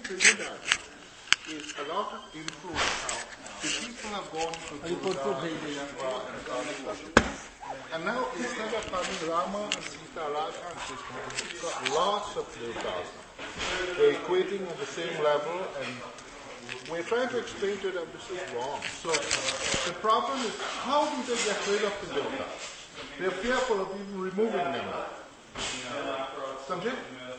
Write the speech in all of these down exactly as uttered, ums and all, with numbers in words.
Trinidad is a lot of influence now. The people have gone to Durga, Shiva, and Kali worship. And now instead of having Rama and Sita, Radha and Krishna, it's got lots of devtas. They're equating at the same level, and we're trying to explain to them this is wrong. So the problem is, how do they get rid of the devtas? They're fearful of even removing them. समझे?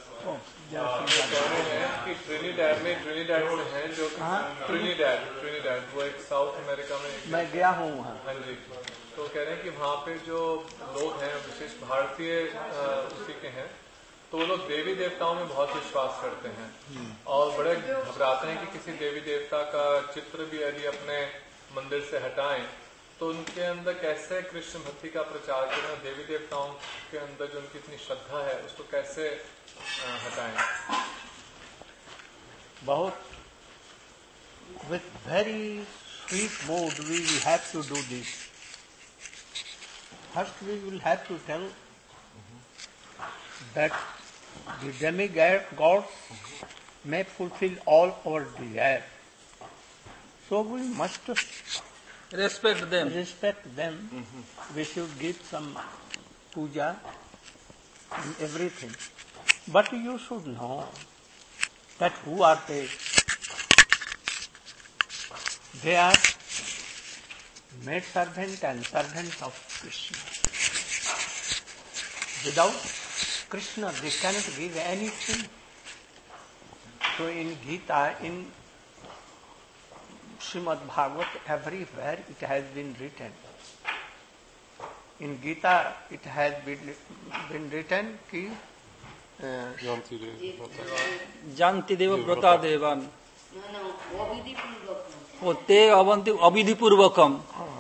कि ट्रिनिडैड में ट्रिनिडैड से हैं जो ट्रिनिडैड ट्रिनिडैड वो एक south America में मैं गया हूँ वहाँ। हाँ जी, तो कह रहे हैं कि वहाँ पे जो लोग हैं विशेष भारतीय उसी के हैं, तो वो लोग देवी देवताओं में बहुत विश्वास करते हैं और बड़े घबराते हैं कि किसी देवी देवता का चित्र भी यदि अपने मंदिर से हटाएं तो उनके अंदर कैसे कृष्ण भक्ति का प्रचार करें, देवी देवताओं के अंदर जो उनकी इतनी श्रद्धा है उसको कैसे हटाएं। बहुत with very sweet mood we will have to do this. First we will have to tell that the demigods may fulfill all our desire. So we must respect them. Respect them. Mm-hmm. We should give some puja and everything. But you should know that who are they? They are maid servant and servant of Krishna. Without Krishna they cannot give anything. So in Gita, in Srimad Bhagavat, everywhere it has been written. In Gita it has been, been written कि जानती देव व्रता देवान वो ते Avanti अविधि पूर्वकम.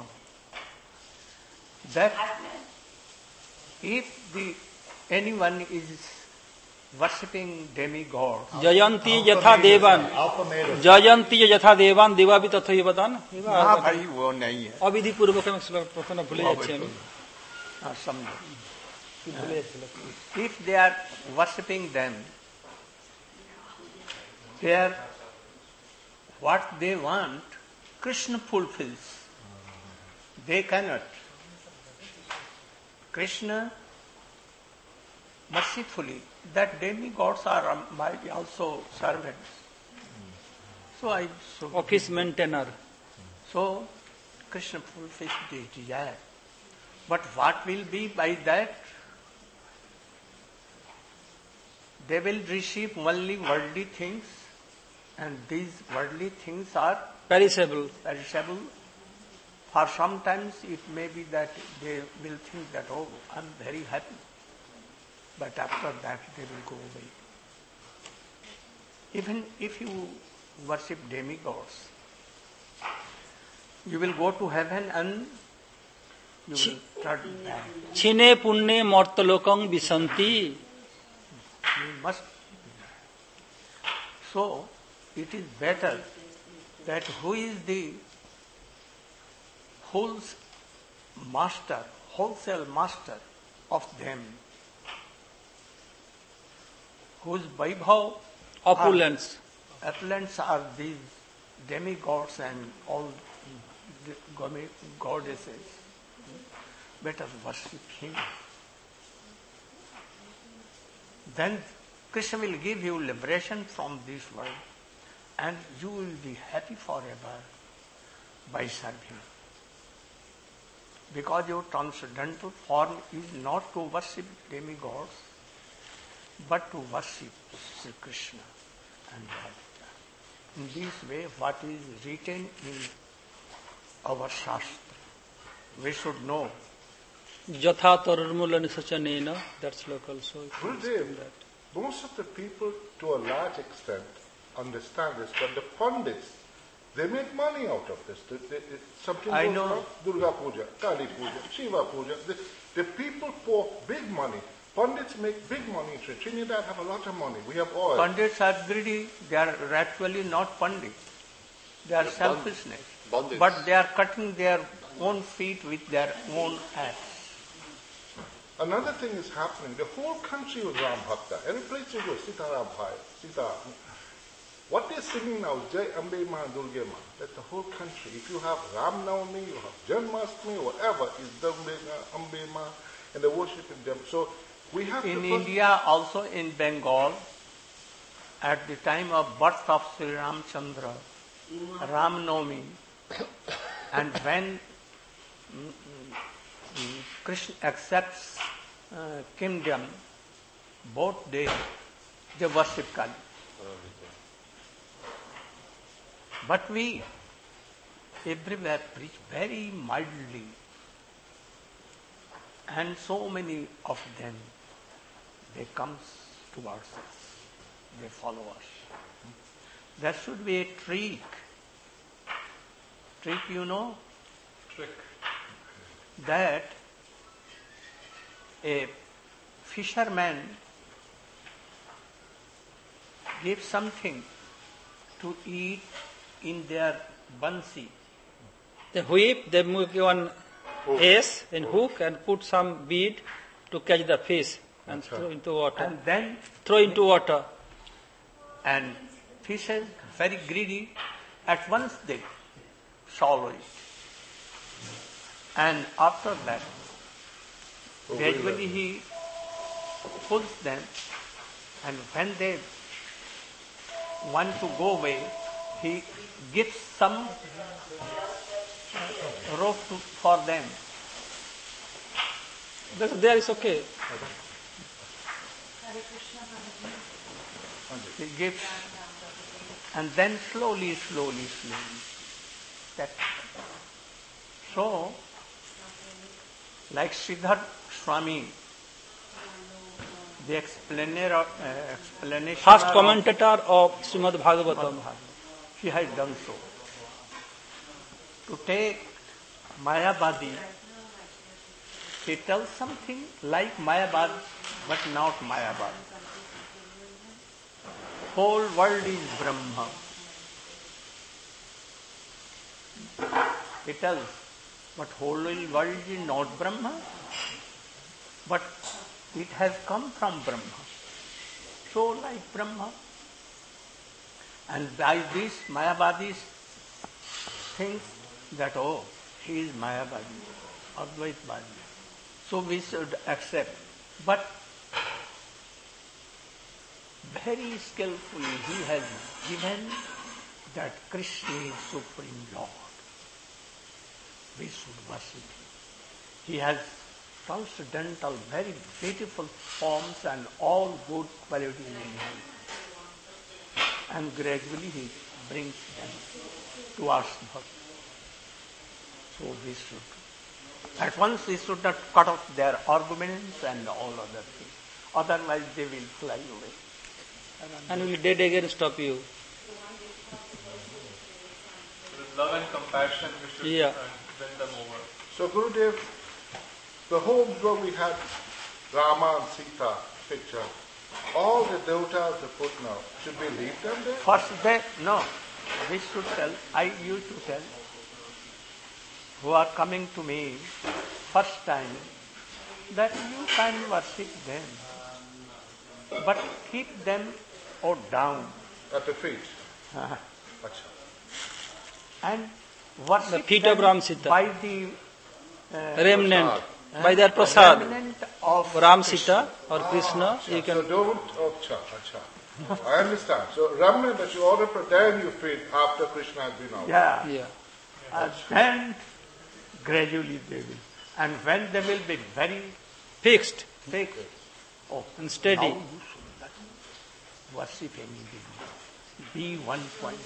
That if the anyone is worshipping demigods, जयंती यथा देवान जयंती यथा देवान देवा भी तथा ही बता ना भाई वो नहीं है अविधि पूर्वकम प्रश्न भूले जाते हैं समझो. If they are worshipping them, they are what they want, Krishna fulfills. They cannot. Krishna mercifully, that demigods are might be also servants. So I so office maintainer. So Krishna fulfills the desire. But what will be by that? They will receive only worldly things, and these worldly things are perishable. Perishable. For sometimes it may be that they will think that, oh, I'm very happy. But after that they will go away. Even if you worship demigods, you will go to heaven and you will turn back. Chine punne mortalokam visanti. You must. So, it is better that who is the whole master, wholesale master of them, whose vaibhav, opulence, are, opulence are these demigods and all goddesses. Better worship him. Then Krishna will give you liberation from this world and you will be happy forever by serving. Because your transcendental form is not to worship demigods, but to worship Sri Krishna and Radha. In this way, what is written in our Shastra, we should know. Jatha tarurmula nisachanena, that's local, so it Gurudev, most of the people to a large extent understand this, but the Pandits, they make money out of this. They, they, something I goes know. wrong, Durga Puja, Kali Puja, Shiva Puja. The, the people pour big money. Pandits make big money. Trinidad have a lot of money. We have oil. Pandits are greedy. They are actually not Pandits. They are selfishness. Bandits. But they are cutting their own feet with their own axe. Another thing is happening. The whole country was Ram Bhakta. Every place you go, Sita Ram Bhai, Sita. What singing now, Jai Ambe Ma, Durga Ma, that the whole country, if you have Ram Navami, you have Janmashtami, whatever, is Durga Ma, Ambe Ma, and the worship in them. So we have in to India, also in Bengal, at the time of birth of Sri Ramchandra, Ram Navami, and when mm, mm, Krishna accepts uh, kingdom, both days they worship Kali. But we everywhere preach very mildly, and so many of them, they come towards us, they follow us. There should be a trick. Trick, you know? Trick. That a fisherman gives something to eat in their bansi. They whip, they move one ace and hook and put some bead to catch the fish and Achha. throw into water. And then, throw into water. and fishes, very greedy, at once they swallow it. And after that, gradually he pulls them, and when they want to go away, he gives some rope to, for them. That's, there is okay. He gives, and then slowly, slowly, slowly. That. So, like Siddharth Swami, the explainer, uh, explanation First of commentator of Srimad Bhagavatam. he has done so. To take Mayavadi, he tells something like Mayavad, but not Mayavad. Whole world is Brahma. He tells, but whole world is not Brahma, but it has come from Brahma. So like Brahma. And by this Mayavadis thinks that, oh, he is Mayavadi, Advaitavadi. So we should accept. But very skillfully he has given that Krishna is Supreme Lord. We should worship him. He has transcendental, very beautiful forms and all good qualities in him. And gradually he brings them towards bhakti. So we should, at once we should not cut off their arguments and all other things. Otherwise they will fly away. And will dead again stop you. With love and compassion, we should Yeah. uh, win them over. So Gurudev, the homes where we had Rama and Sita picture, all the devatas they put now, should we leave them there? First they, no, we should tell, I used to tell, who are coming to me first time, that you can worship them, but keep them or down At the feet. uh, Achha. and worship The feet them of Ram Sita. by the uh, Remnant. uh, By their prasad. remnant of Ram Sita or Krishna, you So can. don't, acha, acha. I understand. So Ramana, that you order for then you feed after Krishna has been out. Yeah. Yeah. And then gradually they will. And when they will be very Fixed fixed, oh, and steady. now you should not worship any divinity. Be one point.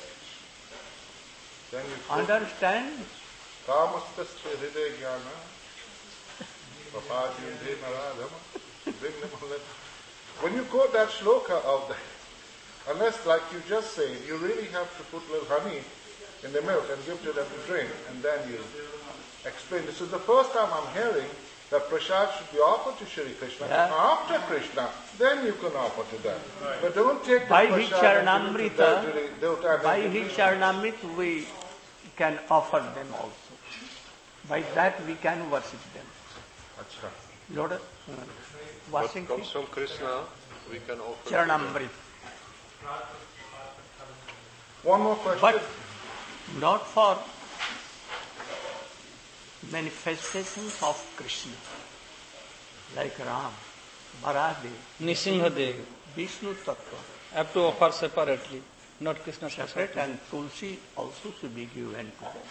Then you put Understand? Kamastasya hriday jnana papajyudhe naradhama vinnamalata. When you quote that shloka of that, unless like you just say, you really have to put a little honey in the milk and give to them to drink, and then you explain. This is the first time I'm hearing that prasad should be offered to Shri Krishna. Yeah. After Krishna, then you can offer to them. But don't take the By his prasad and give it to Charanamrita, the- to the devata and by then his give it. Charanamrita we can offer them also. By that we can worship them. Achha. Lord, uh, What washing comes feet, from Krishna, we can offer. Charanamrita. One more question. But not for manifestations of Krishna, like Ram, Baradev, Nisimhadev. Vishnu Tattva. Have to offer separately, not Krishna Separate, separate. and Tulsi also should be given to them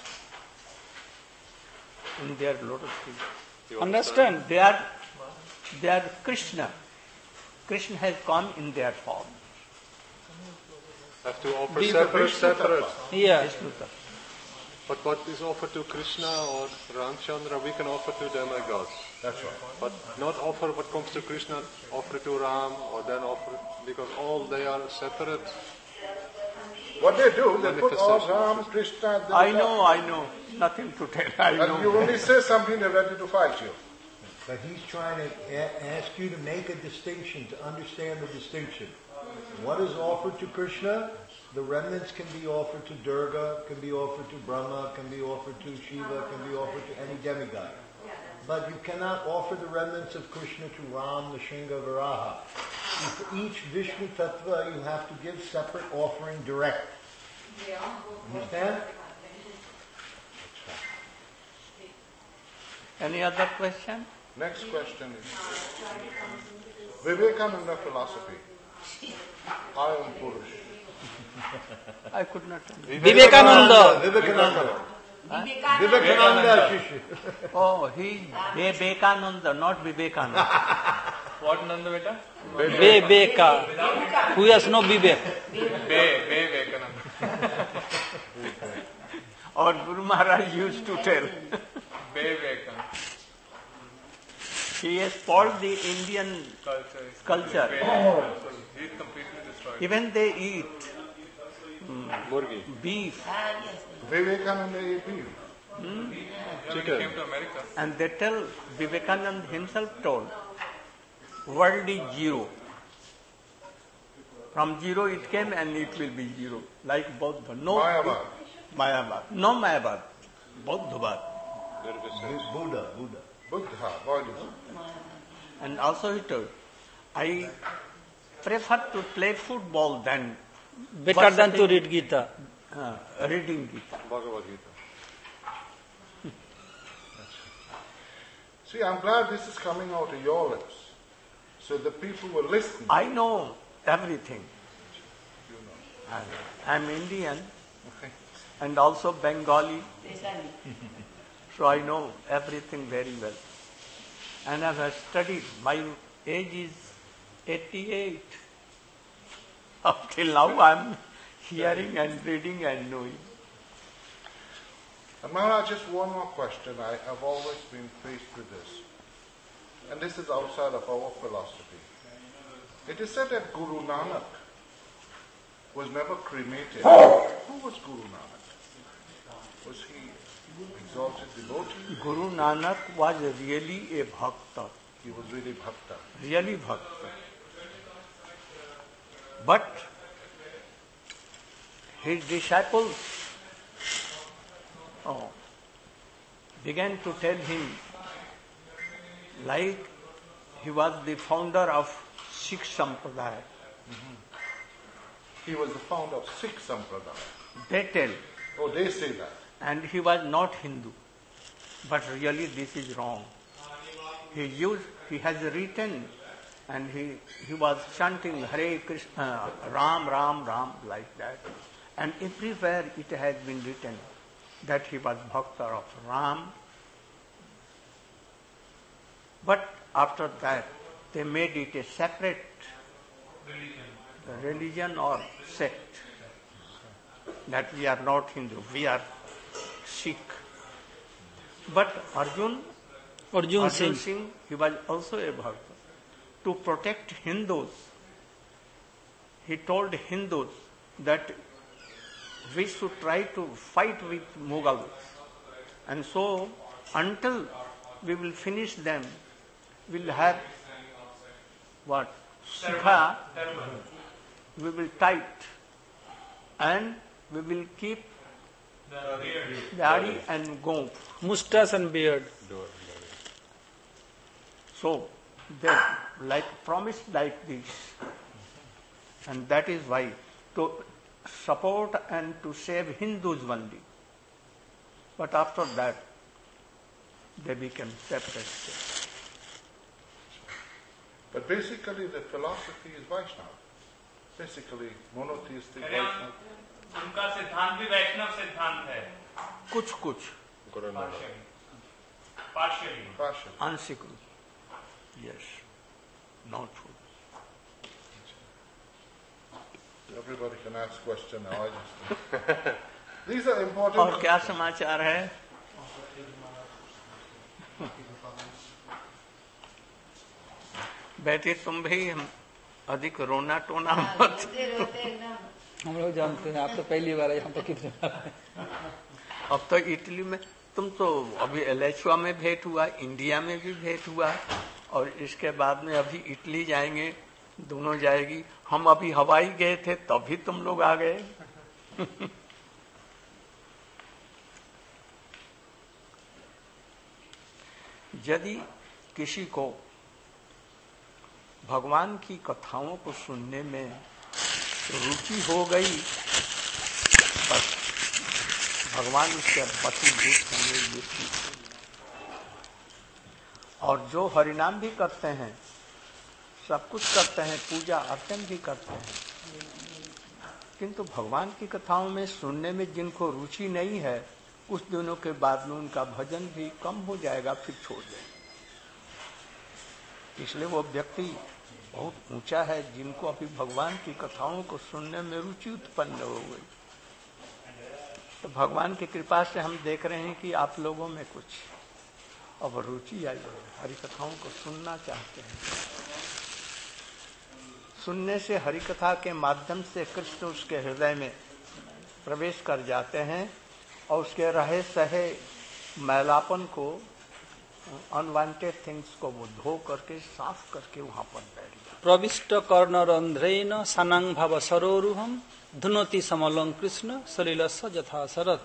in their lotus feet. Understand? They are, they are Krishna. Krishna has come in their form. Have to offer These are separate, Vishnu separate. Tattva. Yeah. Vishnu Tattva. But what is offered to Krishna or Ramchandra, we can offer to demigods. That's right. But not offer what comes to Krishna, offer to Ram, or then offer, because all they are separate. What they do, they put all Manifestations. Ram, Krishna. they I got- know, I know. Nothing to tell. I And you know. only say something, they're ready to fight you. But he's trying to a- ask you to make a distinction, to understand the distinction. What is offered to Krishna? The remnants can be offered to Durga, can be offered to Brahma, can be offered to Shiva, can be offered to any demigod. But you cannot offer the remnants of Krishna to Ram, Nrsimha, Varaha. And for each Vishnu Tattva, you have to give separate offering direct. Understand? Any other question? Next question is Vivekananda philosophy. I am Purush. I could not tell. Vivekananda. Vivekananda. Vivekananda Shishya. Oh, he Vivekananda, not Vivekananda. What Nanda beta? Viveka. Who has no Vivek? Be, Be Vivekananda. Our Guru Maharaj used to tell. Be Vivekananda. He has spoiled the Indian Culture. is culture. He completely destroyed. Even they eat Murgi. beef Vivekananda ate beef. Yeah, when he Chicken. came to America. and they tell, Vivekananda himself told, world is zero. From zero it came and it will be zero. Like Buddha. No Mayavad. Mayavad. No Mayavad. Buddhavad. Buddha, Buddha. Buddha, Buddhism. And also he told, I prefer to play football than Better than to worshipping, read Gita. uh, reading Gita. Bhagavad Gita. See, I'm glad this is coming out of your lips. So the people will listen. I know everything. You know. I- I'm Indian and also Bengali. So I know everything very well. And I have studied. My age is eighty-eight. Up till now I'm hearing and reading and knowing. And Maharaj, just one more question. I have always been faced with this. And this is outside of our philosophy. It is said that Guru Nanak was never cremated. Who was Guru Nanak? Was he exalted devotee? Guru Nanak was really a bhakta, He was really bhakta. really bhakta. But his disciples oh, began to tell him like he was the founder of Sikh Sampradaya. He was the founder of Sikh Sampradaya. They tell, Oh, they say that. and he was not Hindu. But really this is wrong. He used, he has written and he, he was chanting Hare Krishna, Ram, Ram, Ram, like that. And everywhere it has been written that he was bhakta of Ram. But after that, they made it a separate religion or sect. That we are not Hindu, we are Sikh. But Arjun, Arjun Arjun Singh. Singh, he was also a bhakta. To protect Hindus, he told Hindus that we should try to fight with Mughals. And so, until we will finish them, we will have what? Shikha, we will tight, and we will keep Dari and Gomp. Mustache and beard. So, they like promised like this. And that is why to, support and to save Hindus only. But after that, they became separate states. But basically the philosophy is Vaishnava. Basically monotheistic Vaishnava. उनका सिद्धांत भी वैष्णव सिद्धांत है. कुछ कुछ Partially. Partially. आंशिक, yes, not full. Everybody can ask question now. I just these are important. और क्या समाचार है? बेटी तुम भी हम अधिक रोना टोना मत. हम लोग जानते हैं, आप तो पहली बार यहाँ पर कितने अब तो इटली में तुम तो अभी एलेचुआ में भेंट हुआ, इंडिया में भी भेंट हुआ, और इसके बाद में अभी इटली जाएंगे, दोनों जाएगी. हम अभी हवाई गए थे तभी तुम लोग आ गए. यदि किसी को भगवान की कथाओं को सुनने में रुचि हो गई, बस भगवान उसके वशीभूत होंगे, ये ठीक है. और जो हरिनाम भी करते हैं, सब कुछ करते हैं, पूजा अर्चन भी करते हैं, किंतु भगवान की कथाओं में सुनने में जिनको रुचि नहीं है, कुछ दिनों के बाद में उनका भजन भी कम हो जाएगा, फिर छोड़ देंगे. इसलिए वो व्यक्ति बहुत ऊंचा है जिनको अभी भगवान की कथाओं को सुनने में रुचि उत्पन्न हो गई. तो भगवान की कृपा से हम देख रहे हैं कि आप लोगों में कुछ अब रुचि आई है, हरि कथाओं को सुनना चाहते हैं. सुनने से हरि कथा के माध्यम से कृष्ण उसके हृदय में प्रवेश कर जाते हैं और उसके रहे सहे मैलापन को, अनवांटेड थिंग्स को वो धो करके साफ करके वहां पर बैठ जाते. प्रविष्ट कर्णरंध्रेण सनांग भाव सरोरुहम धुनोति समलं कृष्ण सलिलस्स यथा शरत.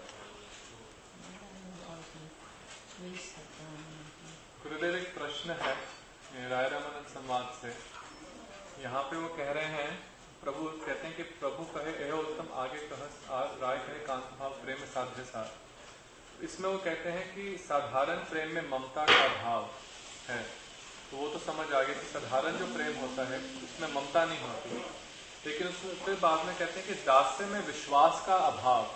गुरुदेव, एक प्रश्न है राय रामानंद संवाद से. यहाँ पे वो कह रहे हैं, प्रभु कहते हैं कि प्रभु कहे एहो उत्तम आगे कह राय कहे कांत भाव प्रेम साध्य सार. इसमें वो कहते हैं कि साधारण प्रेम में ममता का भाव है, तो वो तो समझ आ गया कि साधारण जो प्रेम होता है उसमें ममता नहीं होती. लेकिन उसके बाद में कहते हैं कि दास्य में विश्वास का अभाव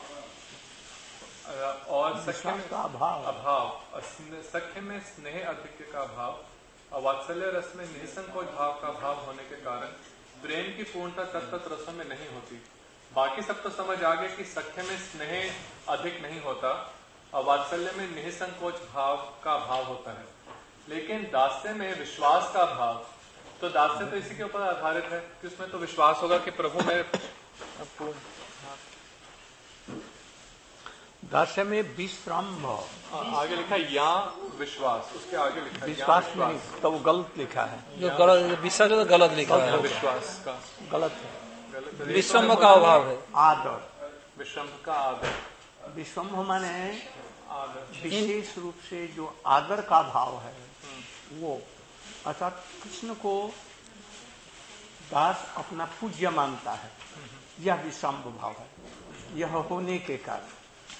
और सख्य में अभाव अभाव सख्य में स्नेह अधिक्य का अभाव और वात्सल्य रस में निसंकोच भाव का भाव होने के कारण प्रेम की पूर्णता तत्त रसों में नहीं होती. बाकी सब तो समझ आ गया कि सख्य में स्नेह अधिक नहीं होता और वात्सल्य में निसंकोच भाव का भाव होता है, लेकिन दास्य में विश्वास का भाव, तो दास्य तो इसी के ऊपर आधारित है कि उसमें तो विश्वास होगा कि प्रभु में. दास्य में विश्राम भाव, आगे लिखा है या विश्वास, उसके आगे लिखा है विश्वास नहीं, तो वो गलत लिखा है. जो गलत विश्वास तो गलत लिखा है, विश्वास का गलत है. विश्रम का अभाव है. आदर, विश्रम का आदर. विश्रम माने विशेष रूप से जो आदर का भाव है वो, अर्थात कृष्ण को दास अपना पूज्य मानता है, यह विश्राम भाव है. यह होने के कारण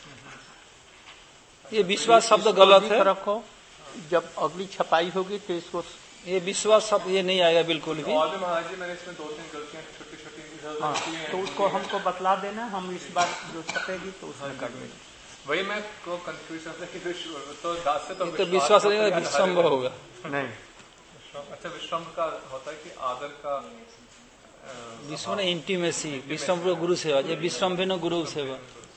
ये विश्वास शब्द गलत है. रखो, जब अगली छपाई होगी तो इसको, ये विश्वास शब्द ये नहीं आएगा बिल्कुल भी. और भी महाराज जी मैंने इसमें दो तीन गलतियां छोटी छोटी. हाँ, तो उसको हमको बतला देना, हम इस बार जो छपेगी तो उसमें कर देंगे. वही मैं को कंफ्यूजन है कि तो दास से तो, तो विश्वास नहीं होगा, विश्रम होगा. नहीं, अच्छा विश्रम का होता है कि आदर का विश्व ने इंटीमेसी, विश्रम गुरु सेवा, ये विश्रम भी न गुरु सेवा.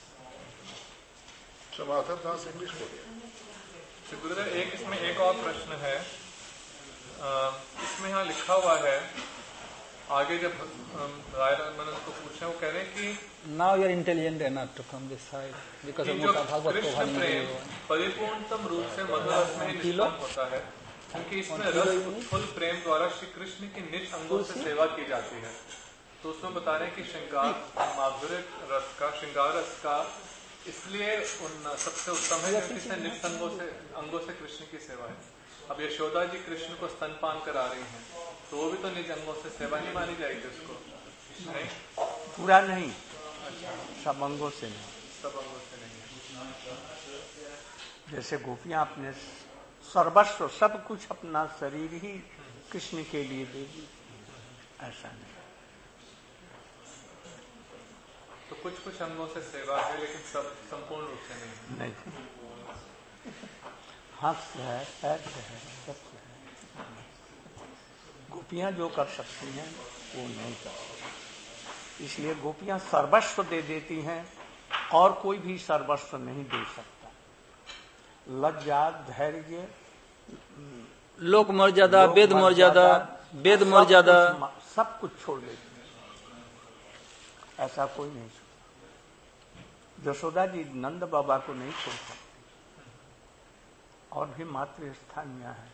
समाधर दास इंग्लिश बोलिए. तो गुरुदेव एक इसमें एक और प्रश्न है. इसमें यहाँ लिखा हुआ है, आगे जब राय रामानंद को पूछे, वो कह रहे हैं कि now you are intelligent enough to from this side because of मोटा भागवत को कृष्ण प्रेम परिपूर्णतम रूप से मधुर रस में निष्पन्न होता है, क्योंकि इसमें रस उत्फुल्ल प्रेम द्वारा श्री कृष्ण की निज अंगों से सेवा की जाती है. तो उसमें बता रहे हैं कि श्रृंगार माधुर्य रस का, श्रृंगार रस का इसलिए उन सबसे उत्तम है क्योंकि इसमें निज अंगों से अंगों से कृष्ण की सेवा है. अब यशोदा जी कृष्ण को स्तनपान करा रही हैं, तो वो भी तो निज अंगों से सेवा नहीं मानी जाएगी उसको? नहीं, पूरा नहीं. सब अंगों से नहीं, सब अंगों से नहीं है। जैसे गोपियां अपने सर्वस्व सब कुछ अपना शरीर ही कृष्ण के लिए देगी, ऐसा नहीं। तो कुछ कुछ अंगों से सेवा है, लेकिन सब संपूर्ण रूप से नहीं। नहीं, हाथ से है, पैर से है, सब से है। गोपियां जो कर सकती हैं वो नहीं कर सकती, इसलिए गोपियां सर्वस्व दे देती हैं और कोई भी सर्वस्व नहीं दे सकता। लज्जा, धैर्य, लोक मर्यादा, वेद मर्यादा, वेद मर्यादा, सब कुछ छोड़ देती है, ऐसा कोई नहीं छोड़। यशोदा जी नंद बाबा को नहीं छोड़ सकती, और भी मातृ स्थानीय है।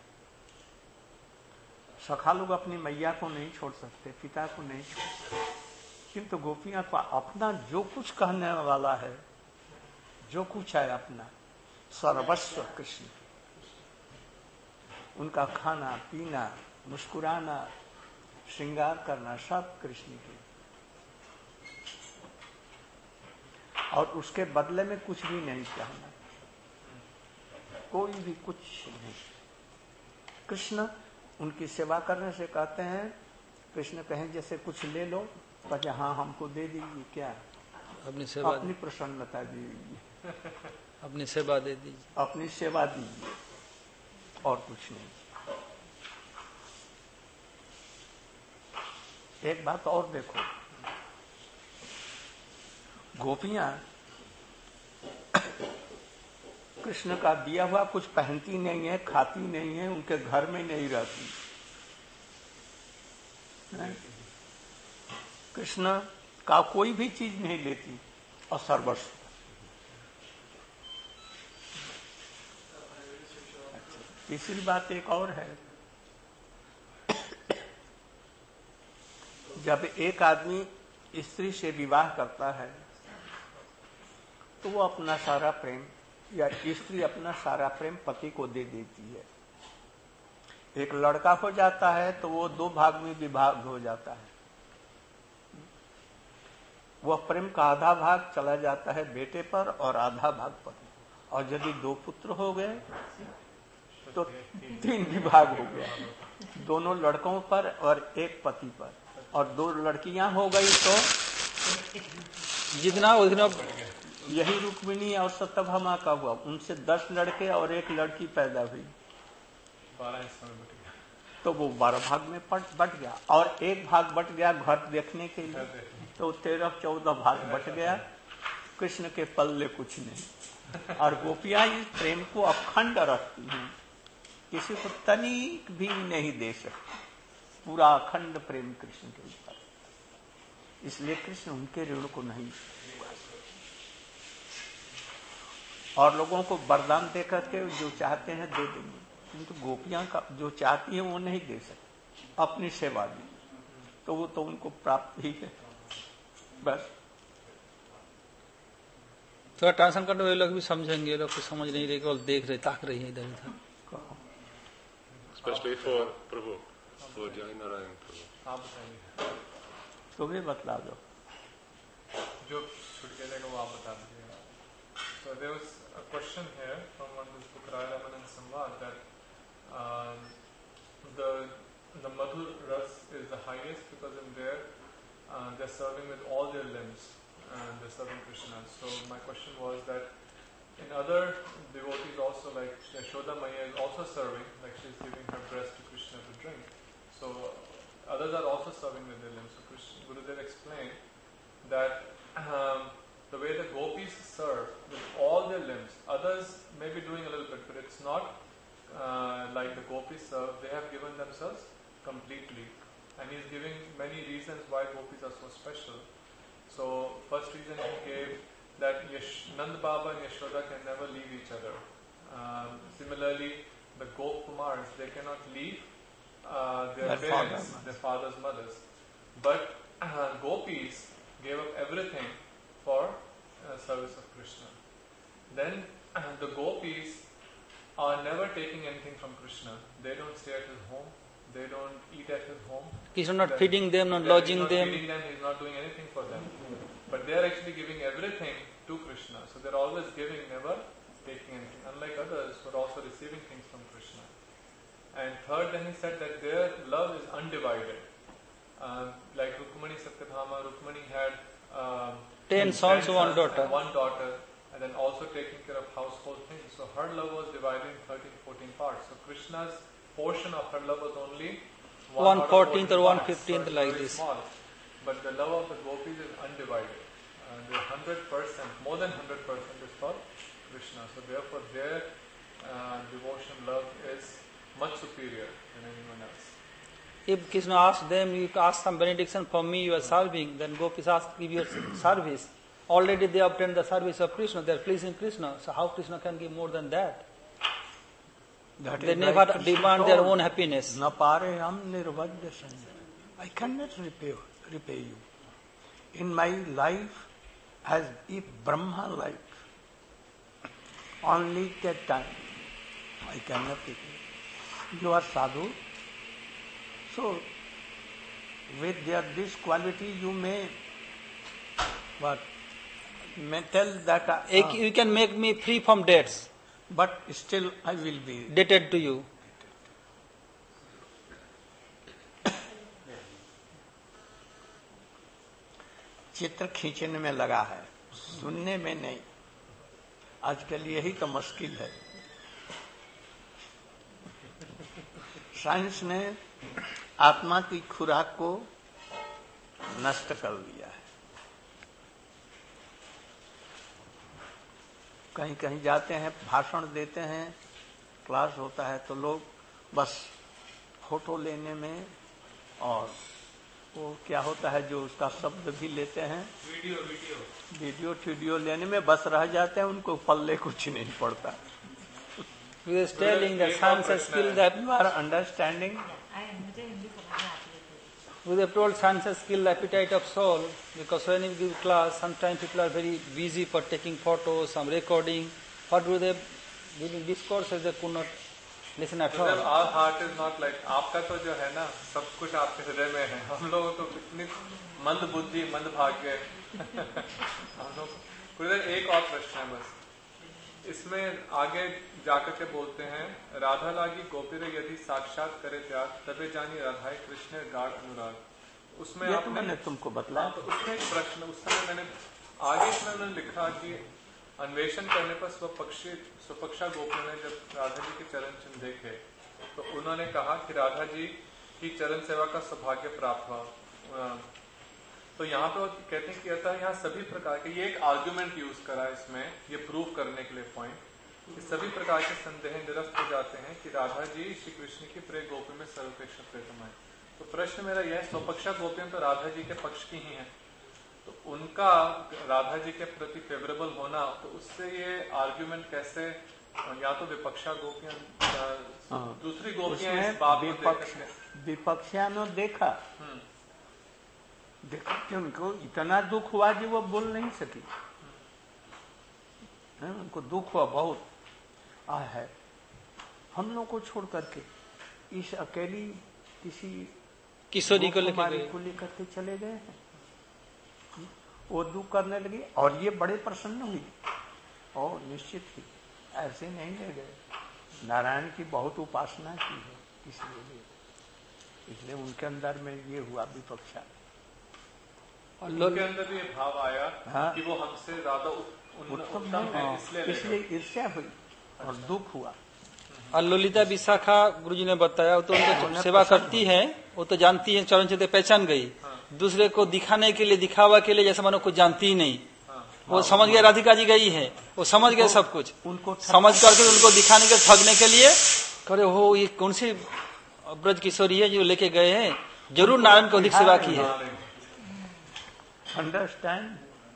सखा लोग अपनी मैया को नहीं छोड़ सकते, पिता को नहीं छोड़ सकते, किंतु गोपियां का अपना जो कुछ कहने वाला है, जो कुछ है अपना सर्वस्व कृष्ण। उनका खाना पीना, मुस्कुराना, श्रृंगार करना सब कृष्ण के, और उसके बदले में कुछ भी नहीं चाहना, कोई भी कुछ नहीं। कृष्ण उनकी सेवा करने से कहते हैं, कृष्ण कहें जैसे कुछ ले लो, कहते हाँ हमको दे दीजिए, क्या अपनी सेवा, अपनी प्रसन्नता दीजिए, अपनी सेवा दे दीजिए, अपनी सेवा दीजिए, और कुछ नहीं। एक बात और देखो, गोपियां कृष्ण का दिया हुआ कुछ पहनती नहीं है, खाती नहीं है, उनके घर में नहीं रहती है? कृष्ण का कोई भी चीज नहीं लेती, और सर्वस्व। तीसरी बात एक और है, जब एक आदमी स्त्री से विवाह करता है तो वो अपना सारा प्रेम, या स्त्री अपना सारा प्रेम पति को दे देती है। एक लड़का हो जाता है तो वो दो भाग में विभाग हो जाता है, वह प्रेम का आधा भाग चला जाता है बेटे पर और आधा भाग पर, और यदि दो पुत्र हो गए तो तीन विभाग हो गया, दोनों लड़कों पर और एक पति पर, और दो लड़कियां हो गई तो जितना उतना। यही रुक्मिणी और सत्यभामा का हुआ, उनसे दस लड़के और एक लड़की पैदा हुई, तो वो बारह भाग में बट गया, और एक भाग बट गया घर देखने के लिए, तो तेरह चौदह भाग बट गया, कृष्ण के पल्ले कुछ नहीं। और गोपियां इस प्रेम को अखंड रखती हैं, किसी को तनिक भी नहीं दे सकती, पूरा अखंड प्रेम कृष्ण के ऊपर, इसलिए कृष्ण उनके ऋण को नहीं। और लोगों को वरदान देकर के जो चाहते हैं दे देंगे, किंतु गोपियां का जो चाहती है वो नहीं दे सकती, अपनी सेवा दी तो वो तो उनको प्राप्त ही है, बस। थोड़ा ट्रांसलेट करने वाले लोग भी समझेंगे, लोग कुछ समझ नहीं रहे, केवल देख रहे, ताक रही है इधर उधर। Especially for Prabhu, for Jai Narayan Prabhu. आप बताइए, तो भी बतला दो जो छुट गया था वो आप बता दीजिए। So there was a question here from one who's book Raman and Samvad that um, the the Madhur Ras is the highest because in there uh, they're serving with all their limbs and they're serving Krishna. So my question was that in other devotees also, like Yashoda Maya is also serving, like she's giving her breast to Krishna to drink. So others are also serving with their limbs. So Krishna, Gurudev explained that um, the way the gopis serve with all their limbs, others may be doing a little bit, but it's not uh, like the gopis serve. They have given themselves completely, and he's giving many reasons why gopis are so special. So first reason he gave that Yash, Nand Baba and Yashoda can never leave each other. Um, similarly, the Gop Kumars, they cannot leave uh, their, their parents, father, their fathers, mothers. But uh, gopis gave up everything for uh, service of Krishna. Then uh, the gopis are never taking anything from Krishna. They don't stay at his home. They don't eat at his home. He's not feeding them, not Yeah, lodging he's not them. feeding them. He's not doing anything for them. but they are actually giving everything to Krishna. So they are always giving, never taking anything. Unlike others who are also receiving things from Krishna. And third, then he said that their love is undivided. Uh, like Rukmani Satyabhama, Rukmani had um, ten sons, one daughter. And one daughter, and then also taking care of household things. So her love was divided in thirteen, fourteen parts. So Krishna's portion of her love was only one fourteenth or one parts, fifteenth so like very this. Small. But the love of the gopis is undivided. Uh, the hundred percent, more than hundred percent is for Krishna. So therefore, their uh, devotion, love is much superior than anyone else. If Krishna asks them, you ask some benediction from me, you are serving, then gopis ask, give your service. Already they obtained the service of Krishna, they are pleasing Krishna. So how Krishna can give more than that? That they never like demand their own happiness. Na pare ham nirvadya sanjay. I cannot repay, repay you. In my life, as if Brahma life, only that time, I cannot repay you. You are sadhu. So, with their, this quality, you may, what, may tell that uh, You can make me free from debts. But still I will be indebted to you. चित्र खींचने में लगा है, सुनने में नहीं. आजकल यही तो मुश्किल है. साइंस ने आत्मा की खुराक को नष्ट कर दिया है. कहीं कहीं जाते हैं, भाषण देते हैं, क्लास होता है तो लोग बस फोटो लेने में और वो क्या होता है जो उसका शब्द भी लेते हैं, वीडियो वीडियो वीडियो वीडियो लेने में बस रह जाते हैं, उनको पल्ले कुछ नहीं पड़ता. He was telling that science has killed that. You are understanding? We have told science has killed the appetite of soul, because when you give class, sometimes people are very busy for taking photos, some recording. What do they giving discourses? They could not listen at all. Our heart is not like आपका तो जो है ना सब कुछ आपके हृदय में है. हम लोग तो कितनी मंद बुद्धि, मंद भाग्य. हम लोग. गुरुदेव एक और प्रश्न है बस. इसमें आगे जाकर के बोलते हैं, राधा लागी गोपीर यदि साक्षात करे त्याग तबे जानी राधाए कृष्ण गाढ़ अनुराग. उसमें आपने मैंने तुमको बतलाया. तो उसमें एक प्रश्न उस समय मैंने आगे इसमें उन्होंने लिखा कि अन्वेषण करने पर स्वपक्षी स्वपक्षा गोपियों ने जब राधा जी के चरण चिन्ह देखे तो उन्होंने कहा कि राधा जी की चरण सेवा का सौभाग्य प्राप्त हुआ. तो यहाँ पे वो कहते हैं कि ऐसा यहाँ सभी प्रकार के, ये एक आर्ग्यूमेंट यूज करा इसमें ये प्रूव करने के लिए पॉइंट, कि सभी प्रकार के संदेह निरस्त हो जाते हैं कि राधा जी श्री कृष्ण की प्रिय गोपी में सर्वपेक्षा प्रियतम है. तो प्रश्न मेरा यह है, स्वपक्षा गोपियां तो राधा जी के पक्ष की ही हैं, तो उनका राधा जी के प्रति फेवरेबल होना, तो उससे ये आर्ग्यूमेंट कैसे, या तो विपक्षा गोपियां दूसरी गोपियां इस बात में विपक्षा ने देखा देखा कि उनको इतना दुख हुआ कि वो बोल नहीं सकी. उनको दुख हुआ बहुत आ है. हम लोग को छोड़ करके इस अकेली किसी किशोरी को लेकर को लेकर के चले गए हैं. वो दुख करने लगी और ये बड़े प्रसन्न हुई. और निश्चित ही ऐसे नहीं ले गए, नारायण की बहुत उपासना की है इसलिए इसलिए उनके अंदर में ये हुआ विपक्षा. और उनके अंदर भी ये भाव आया हाँ? कि वो हमसे ज्यादा उत्तम है, इसलिए इसलिए ईर्ष्या हुई और दुख हुआ. और ललिता विशाखा गुरुजी ने बताया, तो उनको सेवा करती है, वो तो जानती है, चरण चित्र पहचान गई. दूसरे को दिखाने के लिए, दिखावा के लिए जैसे मानो कुछ जानती ही नहीं. वो समझ गए राधिका जी गई है, वो समझ गए सब कुछ. उनको समझ करके उनको दिखाने के, ठगने के लिए करे हो ये कौन सी ब्रज किशोरी है जो लेके गए हैं, जरूर नारायण को अधिक सेवा की है. Understand?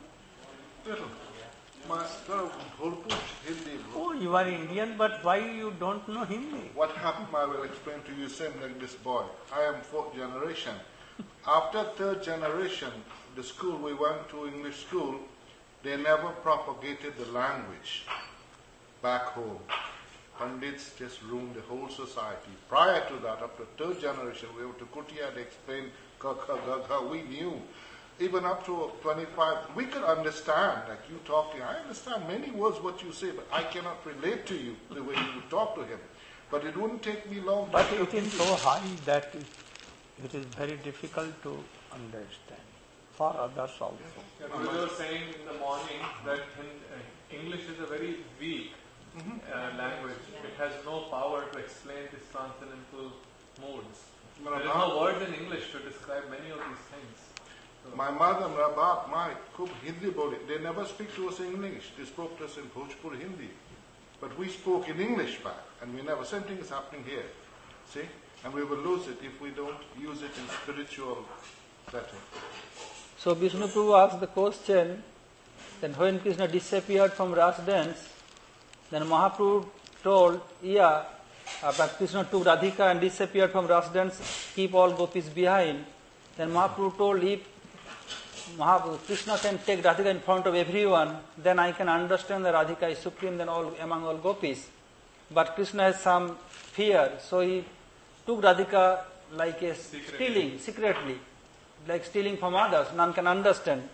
Oh, you are Indian, but why you don't know Hindi? What happened, I will explain to you. Same like this boy. I am fourth generation. After third generation, the school we went to, English school, they never propagated the language back home. Pandits just ruined the whole society. Prior to that, after third generation, we went to Kutia, they explained Kakha, Gagha, we knew. even up to twenty-five, we could understand, like you talking, I understand many words what you say, but I cannot relate to you the way you talk to him. But it wouldn't take me long to But it is so high that it, it is very difficult to understand for others also. Yeah, we were saying in the morning that in, uh, English is a very weak Mm-hmm. uh, language. It has no power to explain these transcendental moods. Well, There is no words in English to describe many of these things. So, My mother and Rabat, my खूब हिंदी बोले. They never speak to us in English. They spoke to us in Bhojpur Hindi. But we spoke in English back, and we never. Same thing is happening here. See? And we will lose it if we don't use it in spiritual setting. So Vishnu Prabhu asked the question, then when Krishna disappeared from Ras dance, then Mahaprabhu told, yeah, after Krishna took Radhika and disappeared from Ras dance, keep all gopis behind. Then Mahaprabhu told, if Mahaprabhu, Krishna can take Radhika in front of everyone, then I can understand that Radhika is supreme than all among all gopis. But Krishna has some fear, so he took Radhika like a Secretly. stealing, secretly, like stealing from others. None can understand.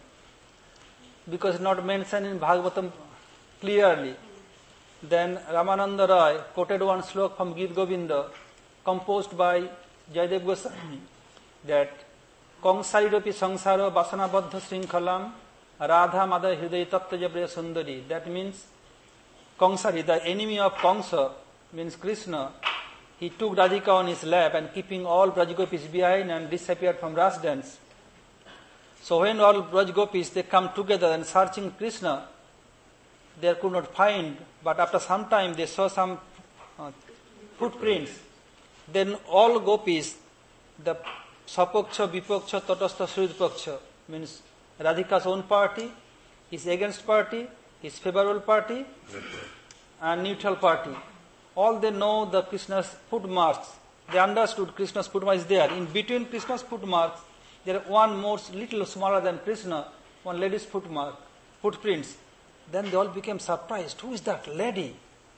Because it's not mentioned in Bhagavatam clearly. Then Ramananda Roy quoted one slok from Gita Govinda, composed by Jayadev Goswami, that Kongsariropi sangsara vasana baddha srinkhalam radha mada hriday tattva jabraya sundari. That means Kongsari, the enemy of Kongsa, means Krishna, he took Radhika on his lap and keeping all Brajgopis behind and disappeared from Ras dance. So when all Brajgopis, they come together and searching Krishna, they could not find, but after some time they saw some uh, footprints. Then all gopis, the Sapoksha, Vipoksha, Tatastha, Sridpaksha, means Radhika's own party, his against party, his favorable party, and neutral party. All they know the Krishna's footmarks. They understood Krishna's footmark is there. In between Krishna's footmarks, there are one more little smaller than Krishna, one lady's footmark, footprints. Then they all became surprised. Who is that lady?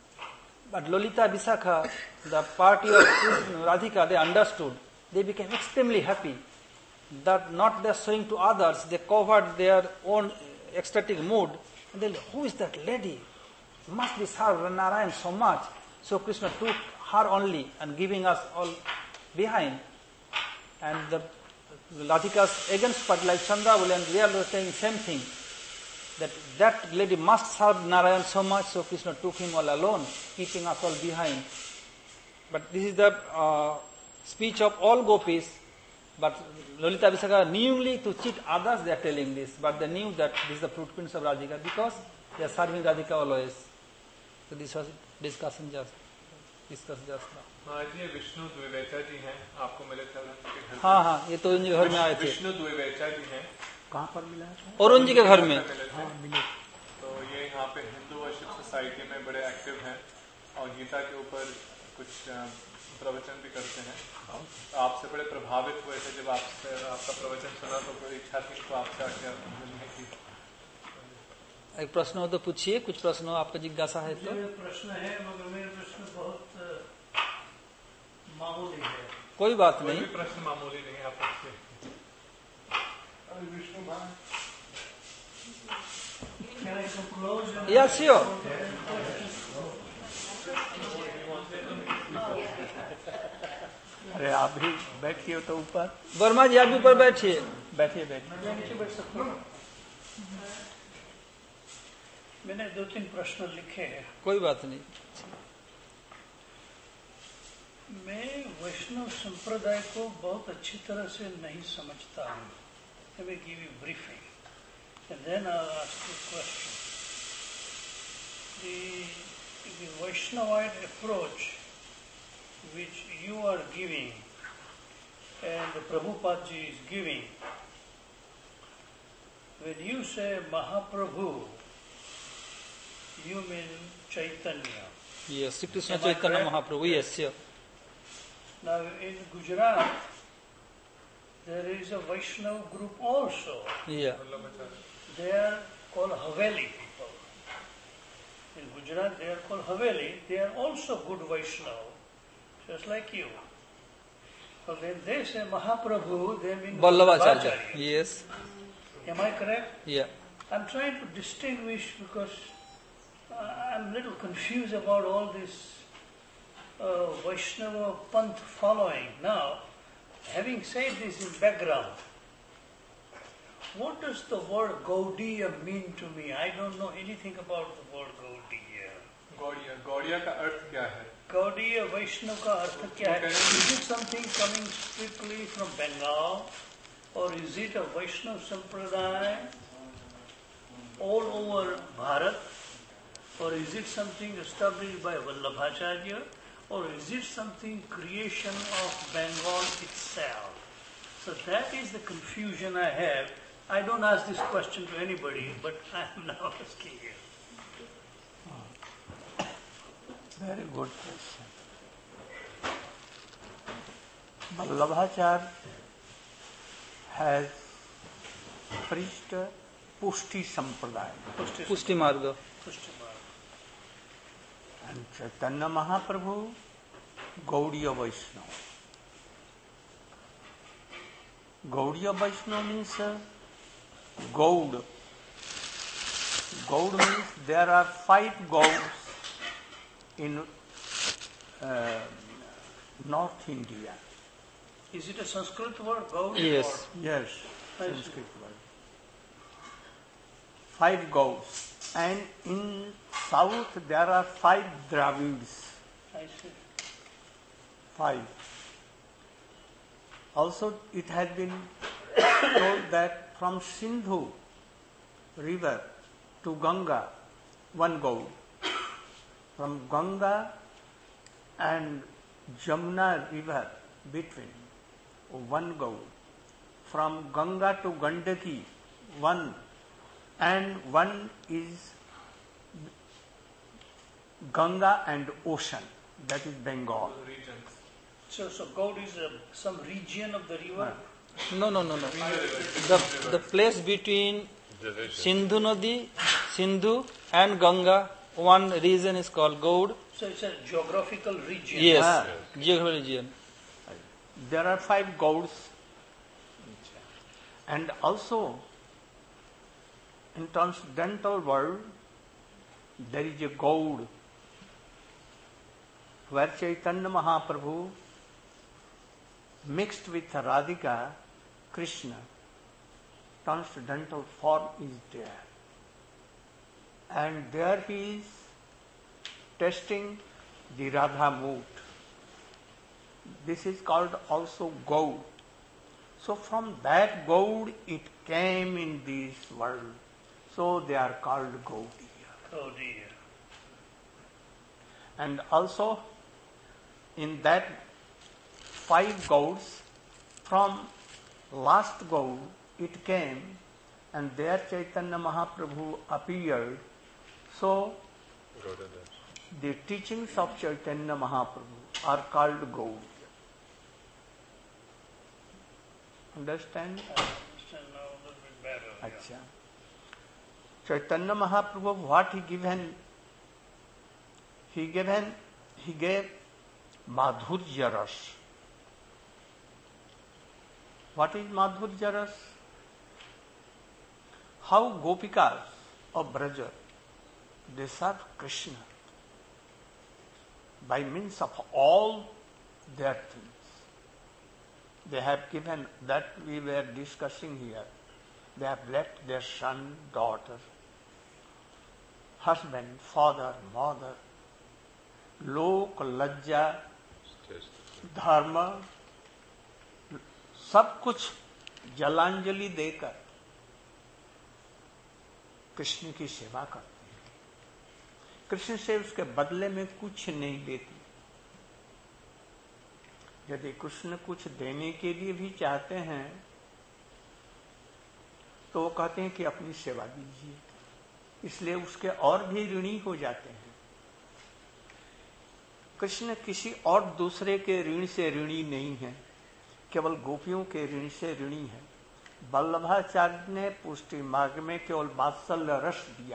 But Lolita Visakha, the party of Krishna, Radhika, they understood. They became extremely happy that not they are showing to others, they covered their own ecstatic mood. And they, who is that lady? Must be served Narayan so much. So Krishna took her only and giving us all behind. And the Radhika's against party like Chandravali and they are saying same thing. That that lady must serve Narayan so much, so Krishna took him all alone, keeping us all behind. But this is the uh, speech of all gopis, but Lolita Visakha knowingly to cheat others, they are telling this, but they knew that this is the footprints of Radhika because they are serving Radhika always. So this was discussion just, discussed just now. हाँ जी, विष्णु द्विवेचा जी हैं, आपको मिले थे उनके घर। हाँ हाँ, ये तो इनके घर में आए थे। विष्णु द्विवेचा जी हैं। कहाँ पर मिला है? अरुण जी के घर में। हाँ, मिले। तो ये यहाँ पे हिंदू वर्शिप सोसाइटी में बड़े एक्टिव हैं और गीता के ऊपर कुछ प्रवचन भी करते हैं। आपसे बड़े प्रभावित हुए थे जब आपसे आपका प्रवचन सुना, तो कोई इच्छा थी तो आपसे आके मिलने की। एक प्रश्न हो तो पूछिए, कुछ प्रश्न हो आपका जिज्ञासा है तो। प्रश्न है मगर मेरा प्रश्न बहुत मामूली है। कोई बात कोई नहीं। भी प्रश्न मामूली नहीं, आप पूछिए। Can I come close? Yeah, sure. अरे आप भी बैठिए तो ऊपर। वर्मा जी आप भी ऊपर बैठिए। बैठिए बैठिए। मैं नीचे बैठ सकता हूँ। मैंने दो तीन प्रश्न लिखे हैं। कोई बात नहीं। मैं वैष्णव संप्रदाय को बहुत अच्छी तरह से नहीं समझता हूँ। Let me give you briefing, and then I'll ask you a question. The, the Vaishnavite approach which you are giving and the Prabhupada ji is giving, when you say Mahaprabhu, you mean Chaitanya. Yes, Sri Krishna Am I Chaitanya correct? Mahaprabhu, yes, sure. Now in Gujarat, there is a Vaishnava group also. Yeah. They are called Haveli people. In Gujarat, they are called Haveli. They are also good Vaishnava, just like you. So when they say Mahaprabhu, they mean Vallabhacharya. Vallabhacharya. Yes. Am I correct? Yeah. I'm trying to distinguish because uh, I'm a little confused about all this uh, Vaishnava Panth following. Now, having said this in background, what does the word Gaudiya mean to me? I don't know anything about the word Gaudiya. Gaudiya Gaudiya का अर्थ क्या है? Gaudiya Vaishnava का अर्थ क्या है? Is it something coming strictly from Bengal, or is it a Vaishnava sampradaya all over Bharat, or is it something established by Vallabhacharya, or is it something creation of Bengal itself? So that is the confusion I have. I don't ask this question to anybody, but I am now asking you. Very good question. Vallabhacharya has preached Pushti Sampradaya. पुष्टि मार्ग. And Chaitanya Mahaprabhu, Gaudiya Vaishnava. Gaudiya Vaishnava means uh, Gaud. Gaud means there are five Gauds in uh, North India. Is it a Sanskrit word, Gaud? Yes. Yes, I see. Sanskrit word. Five Gauds. And in south there are five Dravids. I see. Five. Also it has been told that from Sindhu river to Ganga, one Gaud. From Ganga and Jamuna river between, one Gaud. From Ganga to Gandaki, one. And one is Ganga and ocean, that is Bengal. So, so Gaud is uh, some region of the river? No, no, no, no. The, the place between Sindhu Nadi, Sindhu and Ganga, one region is called Gaud. So it's a geographical region. Yes, Ah. geographical region. There are five Gauds. And also, in transcendental world, there is a Gaud where Chaitanya Mahaprabhu mixed with Radhika, Krishna. Transcendental form is there. And there he is testing the Radha mood. This is called also Gaud. So from that Gaud it came in this world. So they are called Gaudiya. Gaudiya. And also in that five Gauds, from last Gaud it came and there Chaitanya Mahaprabhu appeared. So the teachings of Chaitanya Mahaprabhu are called Gaudiya. Understand? I understand now a little bit better. yeah. Acha. Chaitanya Mahaprabhu, what he given? He given, he gave Madhurya Ras. What is Madhurya Ras? How Gopikas of Braja, they serve Krishna by means of all their things. They have given, that we were discussing here, they have left their son, daughter, husband, father, mother, lok, lajja, dharma, सब कुछ जलांजलि देकर कृष्ण की सेवा करते हैं। कृष्ण से उसके बदले में कुछ नहीं लेती। यदि कृष्ण कुछ देने के लिए भी चाहते हैं तो वो कहते हैं कि अपनी सेवा दीजिए, इसलिए उसके और भी ऋणी हो जाते हैं। कृष्ण किसी और दूसरे के ऋण से ऋणी नहीं है, केवल गोपियों के ऋण से ऋणी है। वल्लभाचार्य ने पुष्टि मार्ग में केवल वात्सल्य रस दिया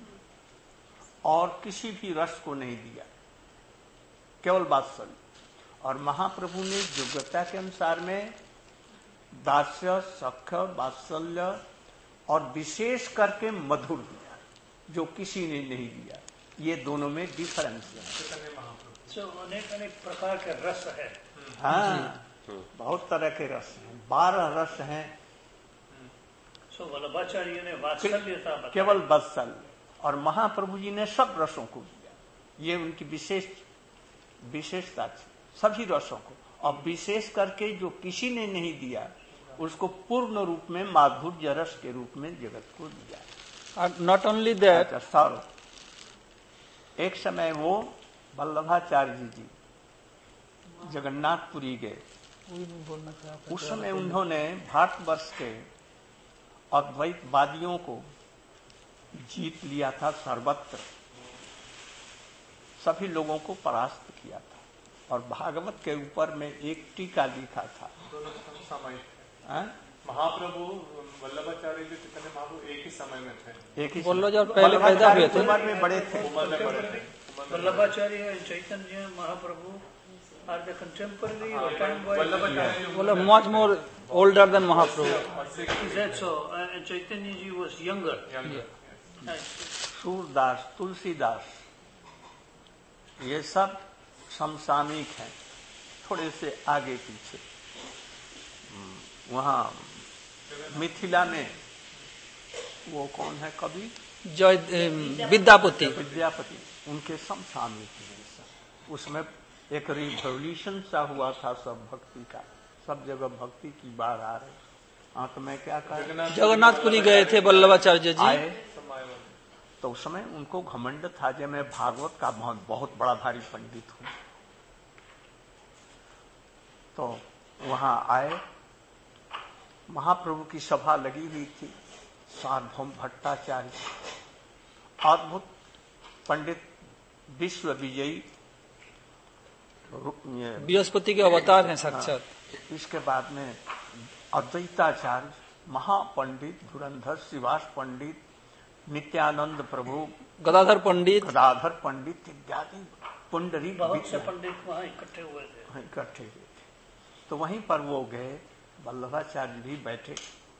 और किसी भी रस को नहीं दिया, केवल वात्सल्य। और महाप्रभु ने योग्यता के अनुसार में दास्य, सख्य, वात्सल्य और विशेष करके मधुर दिया जो किसी ने नहीं दिया। ये दोनों में डिफरेंस है। so, अनेक अनेक प्रकार के रस है। हाँ, बहुत तरह के रस हैं, बारह रस हैं। सो वल्लभाचार्य ने वात्सल्यता बताई। केवल वात्सल्य, और महाप्रभु जी ने सब रसों को दिया। ये उनकी विशेष विशेषता थी, सभी रसों को, और विशेष करके जो किसी ने नहीं दिया उसको पूर्ण रूप में माधुर्य रस के रूप में जगत को दिया। नॉट ओनली दैट, सर एक समय वो वल्लभाचार्य जी जी जगन्नाथपुरी गए। उस समय उन्होंने भारतवर्ष के अद्वैतवादियों को जीत लिया था, सर्वत्र सभी लोगों को परास्त किया था, और भागवत के ऊपर में एक टीका लिखा था। दोनों समय हाँ? महाप्रभु वल्लभाचार्य जी चैतन्य महाप्रभु एक ही समय में थे। एक ही वल्लभाचार्य पहले पैदा हुए थे, उम्र में बड़े थे। उम्र में बड़े थे। Vallabhacharya Chaitanya Mahaprabhu are the contemporary or time boy? well, much more older than Mahaprabhu. Is that so? Uh, and Chaitanya ji was younger. Younger. Nice. Surdas, Tulsidas, ये सब समसामयिक हैं, थोड़े से आगे पीछे। वहाँ मिथिला में वो कौन है कवि? जय विद्यापति। विद्यापति, उनके समसामयिक हैं सब। उसमें एक रिवोल्यूशन सा हुआ था सब भक्ति का, सब जगह भक्ति की बात आ रही। हाँ, तो मैं क्या कहा, जगन्नाथपुरी गए थे वल्लभाचार्य जी आए, तो उस समय उनको घमंड था जब मैं भागवत का बहुत बहुत बड़ा भारी पंडित हूँ। तो वहां आए, महाप्रभु की सभा लगी हुई थी, सार्वभौम भट्टाचार्य, अद्भुत पंडित, विश्व विजयी, बृहस्पति के अवतार हैं साक्षात। इसके बाद में अद्वैताचार्य, महापंडित, धुरंधर श्रीवास पंडित, नित्यानंद प्रभु, गदाधर पंडित, गदाधर पंडित इत्यादि पुंडरी, बहुत से पंडित वहाँ इकट्ठे हुए थे। इकट्ठे हुए थे। तो वहीं पर वो गए, वल्लभाचार्य भी बैठे।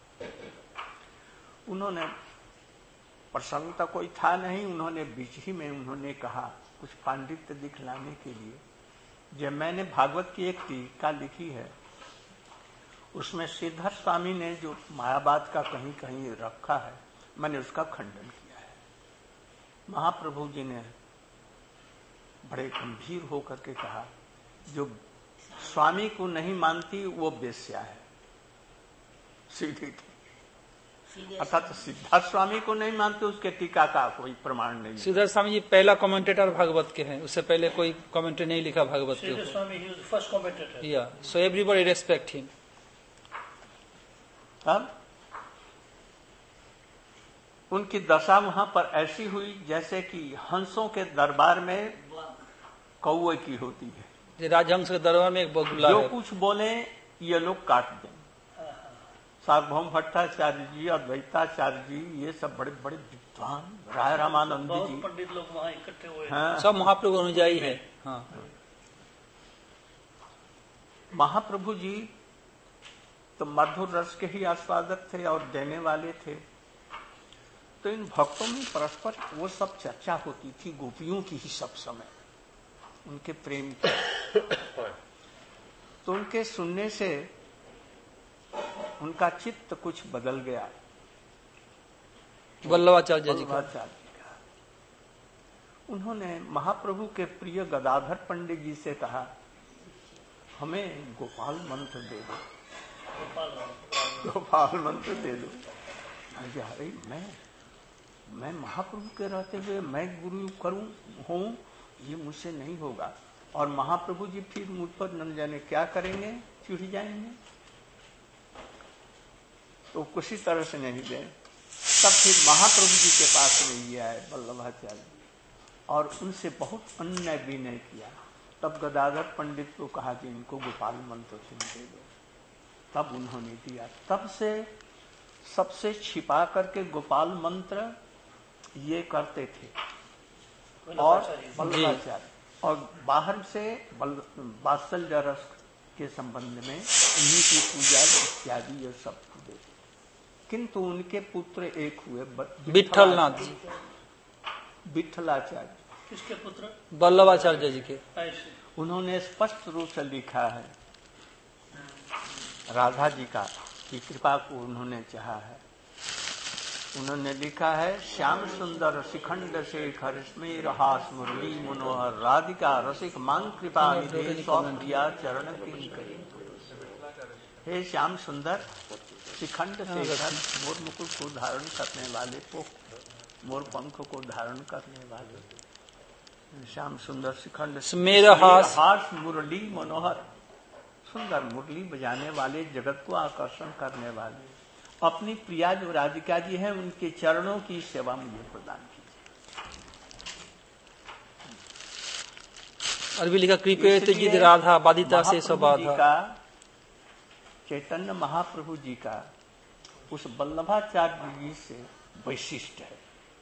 उन्होंने, प्रसंग तो कोई था नहीं, उन्होंने बीच ही में उन्होंने कहा कुछ पांडित्य दिखलाने के लिए, जब मैंने भागवत की एक टीका लिखी है, उसमें श्रीधर स्वामी ने जो मायावाद का कहीं कहीं रखा है, मैंने उसका खंडन किया है। महाप्रभु जी ने बड़े गंभीर होकर के कहा, जो स्वामी को नहीं मानती वो बेश्या है, सीधी थी। अर्थात सिद्धार्थ स्वामी को नहीं मानते, उसके टीका का कोई प्रमाण नहीं। सिद्धार्थ स्वामी जी पहला कमेंटेटर भागवत के हैं, उससे पहले कोई कमेंट्री नहीं लिखा भागवत के ऊपर। या सो एवरीबॉडी रेस्पेक्ट हिम। तब उनकी दशा वहां पर ऐसी हुई जैसे कि हंसों के दरबार में कौवे की होती है। राजहंस के दरबार में एक बगुला जो है, कुछ बोले ये लोग काट दें। सार्वभौम भट्टाचार्य जी, अद्वैताचार्य जी, ये सब बड़े बड़े विद्वान, राय रामानंद जी, पंडित लोग वहाँ इकट्ठे हुए। हाँ, सब महाप्रभु अनुयायी है। हाँ, महाप्रभु जी तो मधुर रस के ही आस्वादक थे और देने वाले थे। तो इन भक्तों में परस्पर वो सब चर्चा होती थी, गोपियों की ही सब समय, उनके प्रेम की। तो उनके सुनने से उनका चित्त कुछ बदल गया। वल्लभाचार्य जी का। वल्लभाचार्य का उन्होंने महाप्रभु के प्रिय गदाधर पंडित जी से कहा, हमें गोपाल मंत्र दे दो, गोपाल मंत्र दे दो। अरे मैं मैं महाप्रभु के रहते हुए मैं गुरु करूं हूं, ये मुझसे नहीं होगा। और महाप्रभु जी फिर मुझ पर न जाने क्या करेंगे, चिढ़ जाएंगे। तो किसी तरह से नहीं गए। तब फिर महाप्रभु जी के पास में ये आए वल्लभाचार्य, और उनसे बहुत अन्याय विनय किया। तब गदाधर पंडित को कहा कि इनको गोपाल मंत्र तुम दे दो। तब उन्होंने दिया। तब से सबसे छिपा करके गोपाल मंत्र ये करते थे, और वल्लभाचार्य, और बाहर से वात्सल्य रस के संबंध में उन्हीं की पूजा इत्यादि ये सब देते। किंतु उनके पुत्र एक हुए विठलनाथ जी, विठलाचार्य। किसके पुत्र? वल्लभाचार्य जी के। ऐसे उन्होंने स्पष्ट रूप से लिखा है, राधा जी का की कृपा को उन्होंने चाहा है। उन्होंने लिखा है, श्याम सुंदर शिखंड शेखर स्मेर हास मुरली मनोहर राधिका रसिक मांग कृपा निधे सौप्रिया चरण किंकर। हे श्याम सुंदर शिखंड शेखर, मोर मुकुट को धारण करने वाले, मोर पंख को धारण करने वाले, श्याम सुंदर शिखंड स्मेर हास हास मुरली मनोहर, सुंदर मुरली बजाने वाले, जगत को आकर्षण करने वाले, अपनी प्रिया जो राधिका जी हैं उनके चरणों की सेवा मुझे प्रदान कीजिए। और भी लिखा, कृपया जिद राधा बाधिता से सब बाधा। का चैतन्य महाप्रभु जी का उस वल्लभाचार्य जी से वैशिष्ट है।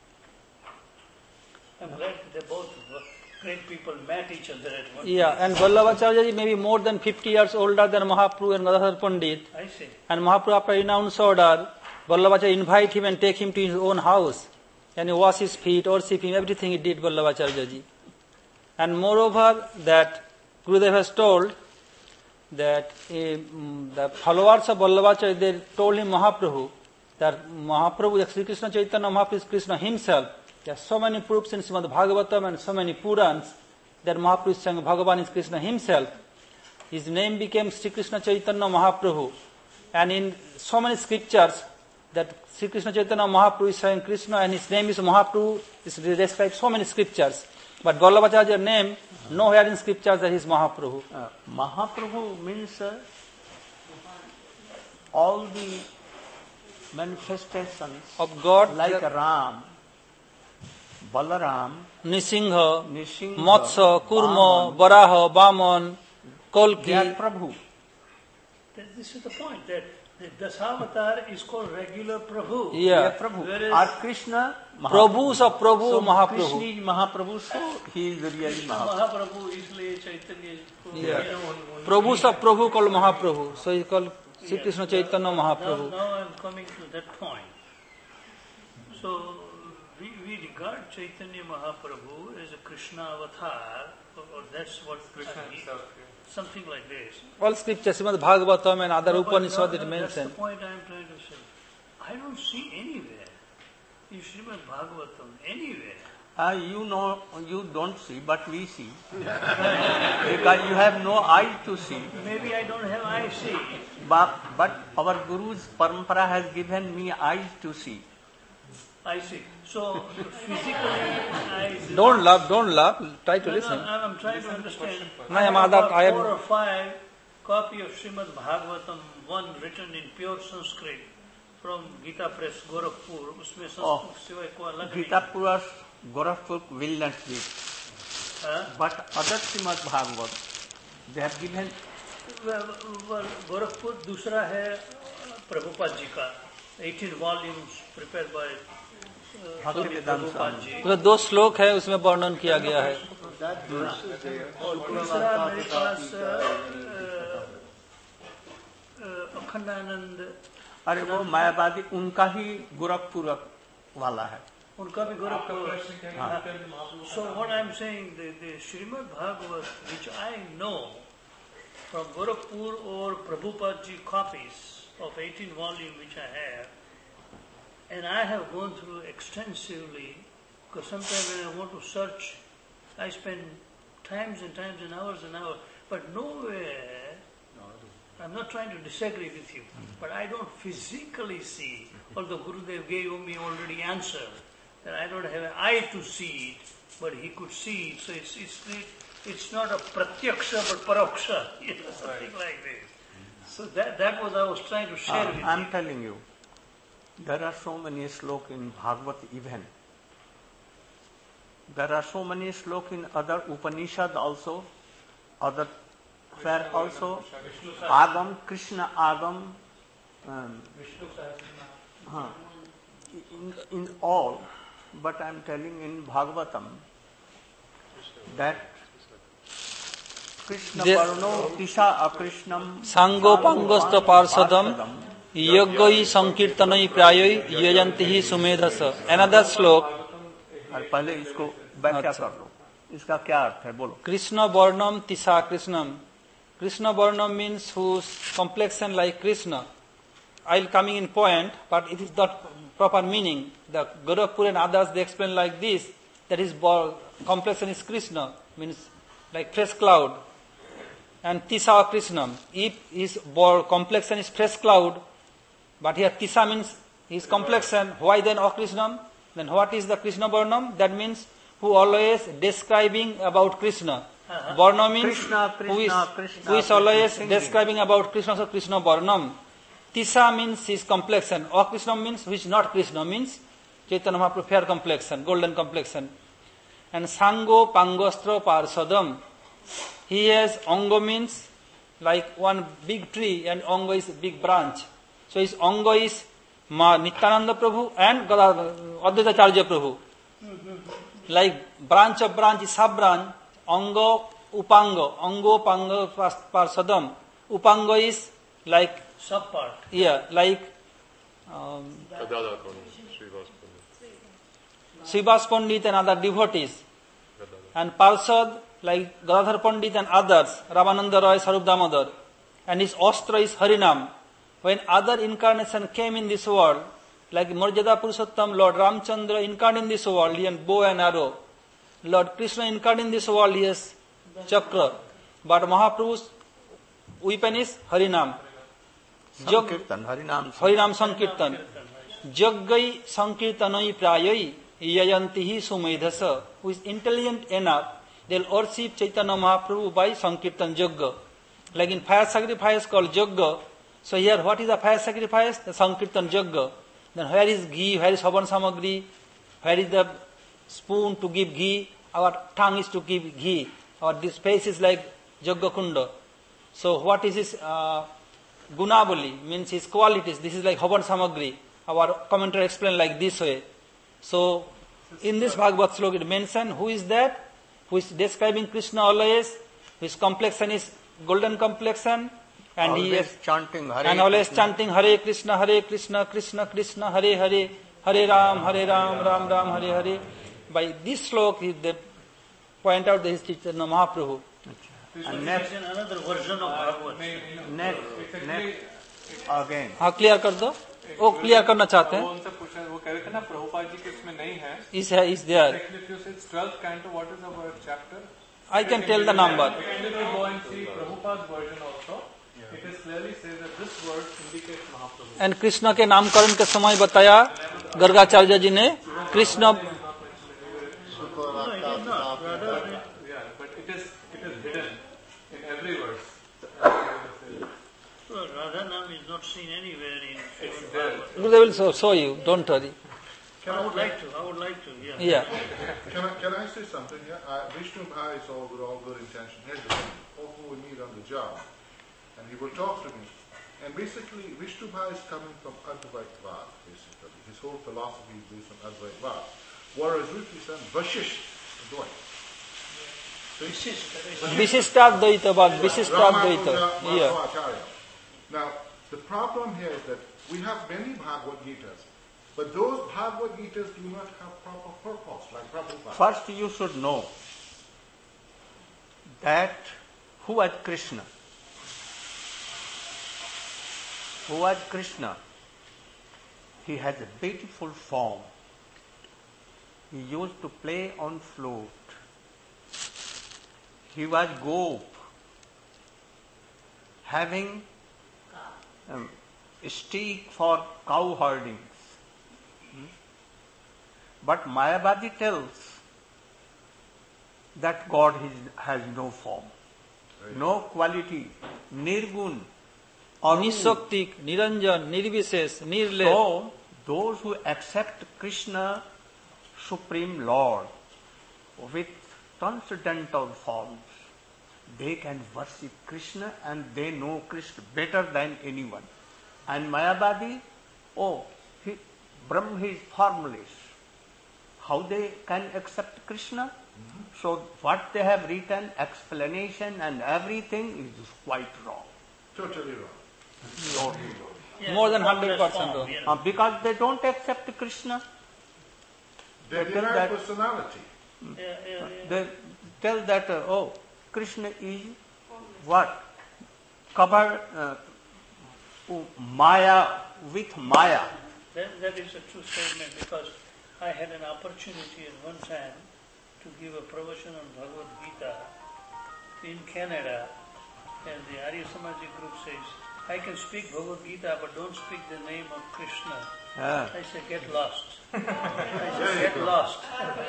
I'm glad they both great people met each other at one Yeah, place. and Vallabhacharya ji may be more than fifty years older than Mahaprabhu and Gadadhar Pandit. I see. And Mahaprabhu, after renounced order, Vallabhacharya invite him and take him to his own house. And he wash his feet, worship him, everything he did, Vallabhacharya ji. And moreover, that Gurudev has told that um, the followers of Vallabhacharya, they told him Mahaprabhu, that Mahaprabhu, Sri Krishna Chaitanya Mahaprabhu is Krishna himself. There are so many proofs in Srimad Bhagavatam and so many Purans that Mahaprabhu is saying Bhagavan is Krishna himself. His name became Sri Krishna Chaitanya Mahaprabhu. And in so many scriptures that Sri Krishna Chaitanya Mahaprabhu is saying Krishna and his name is Mahaprabhu, is described so many scriptures. But Vallabhacharya's name, nowhere in scriptures that he is Mahaprabhu. Uh, Mahaprabhu means uh, all the manifestations of God, like Ram, Balaram, Nisingha, Nisingha, Matsya, Kurma, Vaman, Varaha, Vaman, they are Kalki. Prabhu. That this is the point, that the Dasavatar is called regular Prabhu. They Yeah. are Prabhu. Whereas- Are Krishna Prabhus of Prabhu, so Mahaprabhu. Krishna is Mahaprabhu, so he is really Krishna Mahaprabhu. Mahaprabhu, isliye Chaitanya. Yeah. you know, Prabhus of Prabhu called Mahaprabhu. So he is called Sri Krishna Chaitanya Now, Mahaprabhu. now I'm coming to that point. So we, we regard Chaitanya Mahaprabhu as a Krishna avatar, or, or that's what Krishna I mean, himself. something like this. All scriptures, Srimad Bhagavatam and other No, but Upanishads no, it no, mention. That's the point I'm trying to say. I don't see anywhere in Srimad Bhagavatam, anywhere. Uh, you know, you don't see, but we see. Because you have no eye to see. Maybe I don't have eyes see. But, but our Guru's parampara has given me eyes to see. I see. So physically, I Don't laugh, don't laugh. Try to No, no, listen. I'm trying to understand. No, I I am have Adab- about I am- four or five copy of Srimad Bhagavatam, one written in pure Sanskrit from Gita Press, Gorakhpur. उसमें Oh, Sanskrit सिवाय को अलग नहीं. Gita Pura, Gorakhpur will not be. हाँ? But other Srimad Bhagavat, they have given. Well, well, Gorakhpur दूसरा है प्रभुपाद जी का, eighteen volumes prepared by uh, Swami Prabhupada जी. उसमें दो श्लोक है, उसमें वर्णन किया गया है. और दूसरा मेरे पास अ, अ, अखंडानंद, अरे वो मायावादी उनका ही गोरखपुर वाला है. उनका भी Gorakhpur. So what I'm saying, the, the Srimad Bhagavat, which I know from Gorakhpur or Prabhupada ji copies of eighteen volume which I have, and I have gone through extensively, because sometimes when I want to search, I spend times and times and hours and hours, but nowhere, I'm not trying to disagree with you, but I don't physically see, although Gurudev gave me already answer, that I don't have an eye to see it, but he could see it, so it's, it's, it's not a pratyaksha but paroksha, you know, something like this. So that, that was I was trying to share Uh, with I'm you. telling you, there are so many sloka in Bhagavat even. There are so many sloka in other Upanishad also, other where also Agam, Krishna Agam, um, huh, in, in all, but I'm telling in Bhagavatam that Krishna There- Parno Tisha Akrishnam Sango Pangosta Parsadam यज्ञ संकीर्तन प्राय यजंति ही सुमेधस. Another श्लोक. पहले इसको व्याख्या कर लो, इसका क्या अर्थ है बोलो. Krishna Varnam Tisa Krishnam. Krishna Varnam means whose complexion like Krishna. I'll coming in point, but it is not proper meaning. The Gorakhpur and others, they explain like this, that his complexion is Krishna, means like fresh cloud. And Tisa Krishnam. If his complexion is fresh cloud, but here Tisa means his complexion, why then O Krishnam? Then what is the Krishna Varnam? That means who always describing about Krishna. Uh-huh. Varna means Krishna, Krishna, who is, Krishna, who is always Krishna, describing about Krishna, so Krishna Varnam. Tisa means his complexion. O Krishna means which not Krishna, means Chaitanya Mahaprabhu fair complexion, golden complexion. And Sango Pangostra Parsadam. He has Anga means like one big tree and Anga is a big branch. So his Anga is Ma Nityananda Prabhu and Advaita Acharya Prabhu. Like branch of branch is sub branch. Anga Upanga. Anga Panga Parsadam. Upanga is like sub part. Yeah, like um, Srivas Pandit and other devotees. And Parsad like Gadadhar Pandit and others, Ramananda Roy, Sarup Damodar. And his Astra is Harinam. When other incarnation came in this world, like Marjada Purushottam, Lord Ramchandra incarnate in this world, he has bow and arrow. Lord Krishna incarnate in this world, he has chakra. But Mahaprabhu's weapon is Harinam. Sankirtan, Harinam. Harinam Sankirtan. Jaggai Sankirtanai Prayai Yayantihi Sumedhasa. Who is intelligent enough, they'll worship Chaitanya Mahaprabhu by Sankirtan Jagga. Like in fire sacrifice called Jagga. So here, what is the fire sacrifice? The Sankirtan Jagga. Then where is ghee? Where is Havan Samagri? Where is the spoon to give ghee? Our tongue is to give ghee. Our this face is like Jagga Kunda. So what is his uh, Gunabali? Means his qualities. This is like Havan Samagri. Our commentator explained like this way. So in this Bhagavad Sloka it mentioned who is that? Who is describing Krishna always? His complexion is golden complexion. And always he is chanting Hare and always Krishna. chanting Hare Krishna, Hare Krishna, Krishna Krishna, Hare Hare, Hare Ram, Hare Ram, Ram Ram, Hare Hare. By this sloka, they point out that his Chaitanya Mahaprabhu. And next, another version of Bhagavad. next, next, again. हाँ clear कर दो. वो clear करना चाहते वो हैं. उनसे पूछा, वो कह रहे थे ना प्रभुपाद जी के इसमें नहीं है. Is है, is there. If you say twelfth canto, what is our chapter? I can tell the number. If you go and see Prabhupada's version also, it is clearly says that this word indicates Mahaprabhu. And Krishna के नामकरण के समय बताया गर्गाचार्य जी ने Krishna. No, it is not. Rather, Yeah, but it is it is hidden in every verse. well, Radhanam is not seen anywhere in It's Srimad there. Bhagavatam. They will show, show you. Don't worry. I would like to. I would like to. Yeah. Yeah. Can I, can I say something here? Uh, Vishnu Bhai is all with all good intention. Here's the thing. Hope we meet on the job. And he will talk to me. And basically, Vishnu Bhai is coming from Advaitavad, basically. His whole philosophy is based on Advaitavad. Whereas Rishi is Vashisht, Advait. Vishishtadvaitavad, Vishishtadvaita. Ramanuja, Yeah. Madhvacharya. Now, the problem here is that we have many Bhagavad Gitas, but those Bhagavad Gitas do not have proper purpose, like Prabhupada. First you should know that who was Krishna? Who was Krishna? He has a beautiful form. He used to play on flute. He was Gop, having um, a stick for cow herdings. Hmm? But Mayavadi tells that God is, has no form, no quality, nirgun, or Nishaktik, Niranjan, Nirvishes, Nirle. So, those who accept Krishna, Supreme Lord, with transcendental forms, they can worship Krishna and they know Krishna better than anyone. And Mayavadi, oh, he, Brahma is formless. How they can accept Krishna? Mm-hmm. So what they have written, explanation and everything is quite wrong. Totally wrong. Totally wrong. Yeah, More than formless hundred percent. form, yeah. Uh, because they don't accept Krishna. They They tell deny that- personality. Yeah, yeah, yeah. They tell that, uh, oh, Krishna is what? Covered uh, Maya, with Maya. That, that is a true statement, because I had an opportunity at one time to give a pravachan on Bhagavad Gita in Canada, and the Arya Samaji group says, I can speak Bhagavad Gita, but don't speak the name of Krishna. Ah. I said, get lost. I said, get lost.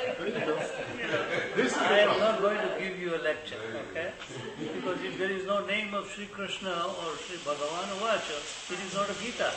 This is I am not going to give you a lecture, okay? Because if there is no name of Sri Krishna or Sri Bhagavan Vacha, it is not a Gita.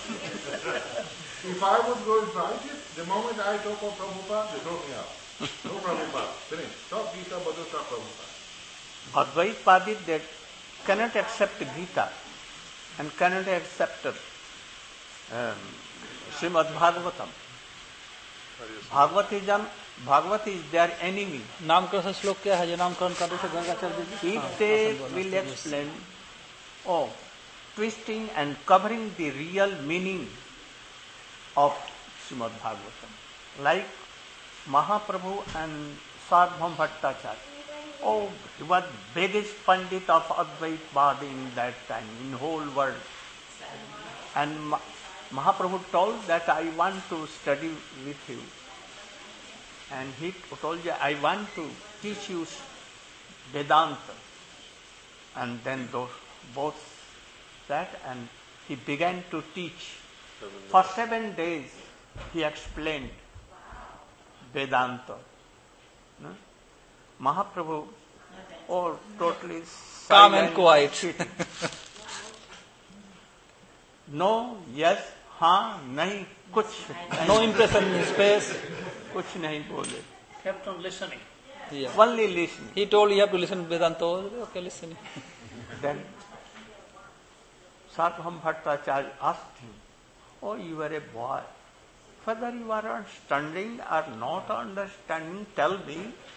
If I would go invite it, the moment I talk of Prabhupada, they throw me out. No Prabhupada. Finish. Talk Gita, but don't talk Prabhupada. Advait Padit, they cannot accept Gita and cannot accept um, Srimad Bhagavatam. Bhagavatism, Bhagavad is their enemy. नामकरण से श्लोक क्या है जो नामकरण करने से गंगाचार्य जी? If they will explain, oh, twisting and covering the real meaning of Srimad Bhagavatam, like Mahaprabhu and Sarvabhauma Bhattacharya. Oh, he was biggest Pandit of Advaitvad in that time, in whole world. And Ma- Mahaprabhu told that I want to study with you. And he told you, I want to teach you Vedanta. And then those both sat and he began to teach. For seven days he explained Vedanta. No? Mahaprabhu, oh, totally Calm and quiet. No, yes, हाँ, नहीं, कुछ No impression in space. कुछ नहीं बोले. Kept on listening. Yeah. Only listening. He told you have to listen Vedanta. Okay, listening. Then Sarvabhauma Bhattacharya asked him, oh, you are a boy. Whether you are understanding or not understanding, tell me.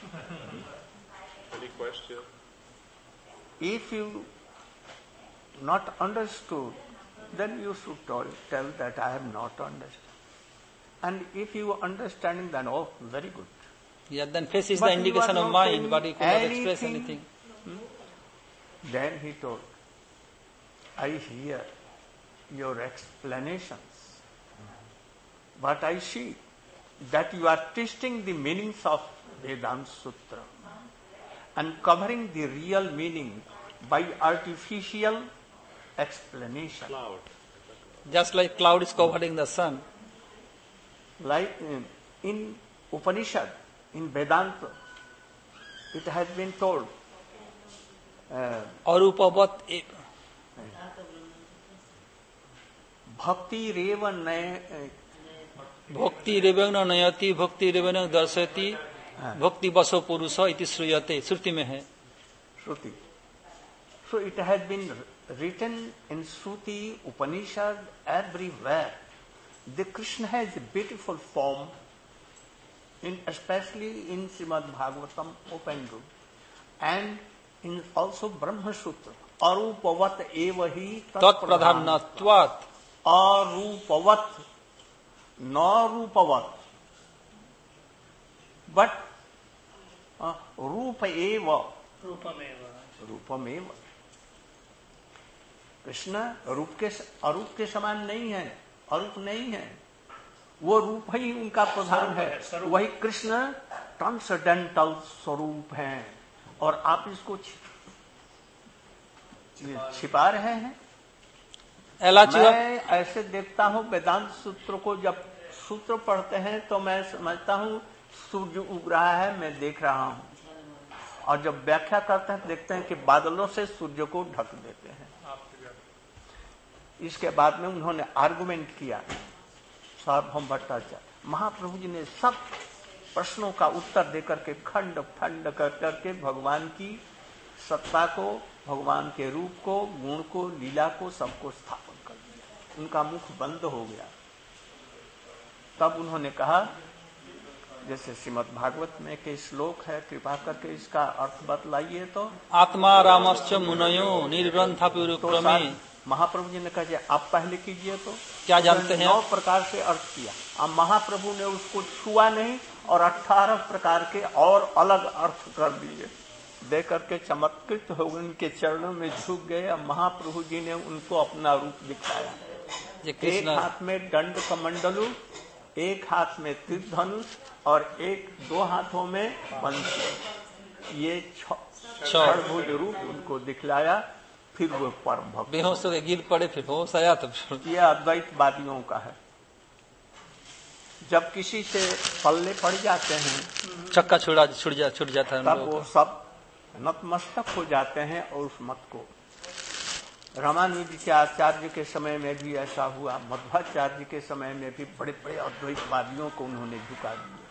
Any question? If you not understood, then you should tell, tell that I have not understood. And if you are understanding, then oh, very good. Yeah, then face is But the you indication are of not mind, saying but he could not express anything. anything. Then he told, I hear your explanations, but I see that you are twisting the meanings of Vedanta Sutra and covering the real meaning by artificial explanation. Cloud. Just like cloud is covering the sun. Like in, in Upanishad, in Vedanta, it has been told, uh, Arupavat eva. Bhakti Reva Naya, Bhakti revena nayati, bhakti revena darsati, bhakti baso purusa iti sriyate. Shruti mein hai. Shruti. So it has been written in Shruti, Upanishad, everywhere. The Krishna has a beautiful form, in, especially in Srimad Bhagavatam, open room, and in also Brahma Sutra. Arupavat evahi Tat pradhanatvat. Arupavat, no rupavat. But uh, rupa eva, Rupameva. रूपमेव. Krishna रूप के अरूप के समान नहीं है, अरूप नहीं है, वो रूप ही उनका प्रधान है. वही कृष्ण ट्रांसेंडेंटल स्वरूप है और आप इसको छिपा रहे हैं. मैं ऐसे देखता हूँ वेदांत सूत्र को, जब सूत्र पढ़ते हैं तो मैं समझता हूँ सूर्य उग रहा है, मैं देख रहा हूँ, और जब व्याख्या करते हैं देखते हैं कि बादलों से सूर्य को ढक देते हैं. इसके बाद में उन्होंने आर्गुमेंट किया, सार्वभौम भट्टाचार्य. महाप्रभु जी ने सब प्रश्नों का उत्तर देकर के खंड खंड कर करके भगवान की सत्ता को, भगवान के रूप को, गुण को, लीला को, सबको स्थापन कर दिया. उनका मुख बंद हो गया. तब उन्होंने कहा, जैसे श्रीमद् भागवत में के श्लोक है, कृपा करके इसका अर्थ बतलाइए. तो आत्मा रामश्च मुनयो निर्ग्रंथापि तो उपक्रमे महाप्रभु जी ने कहा कि आप पहले कीजिए। तो क्या जानते हैं? नौ प्रकार से अर्थ किया। अब महाप्रभु ने उसको छुआ नहीं और अठारह प्रकार के और अलग अर्थ कर दिए, दे करके चमत्कृत हो गए, उनके चरणों में झुक गए। अब महाप्रभु जी ने उनको अपना रूप दिखाया। एक हाथ में दंड कमंडलू, एक हाथ में तीर धनुष और एक दो हाथों में बंसी, ये छठभुज रूप उनको दिखलाया। फिर वो परम भक्त बेहोश हो गए, गिर पड़े, फिर होश आया तब। ये अद्वैतवादियों का है। जब किसी से पल्ले पड़ जाते हैं, चक्का छुड़ा छुट जा छुट जाता है, तब वो सब नतमस्तक हो जाते हैं और उस मत को। रामानुज के आचार्य के समय में भी ऐसा हुआ, मध्वाचार्य के समय में भी बड़े बड़े अद्वैतवादियों को उन्होंने झुका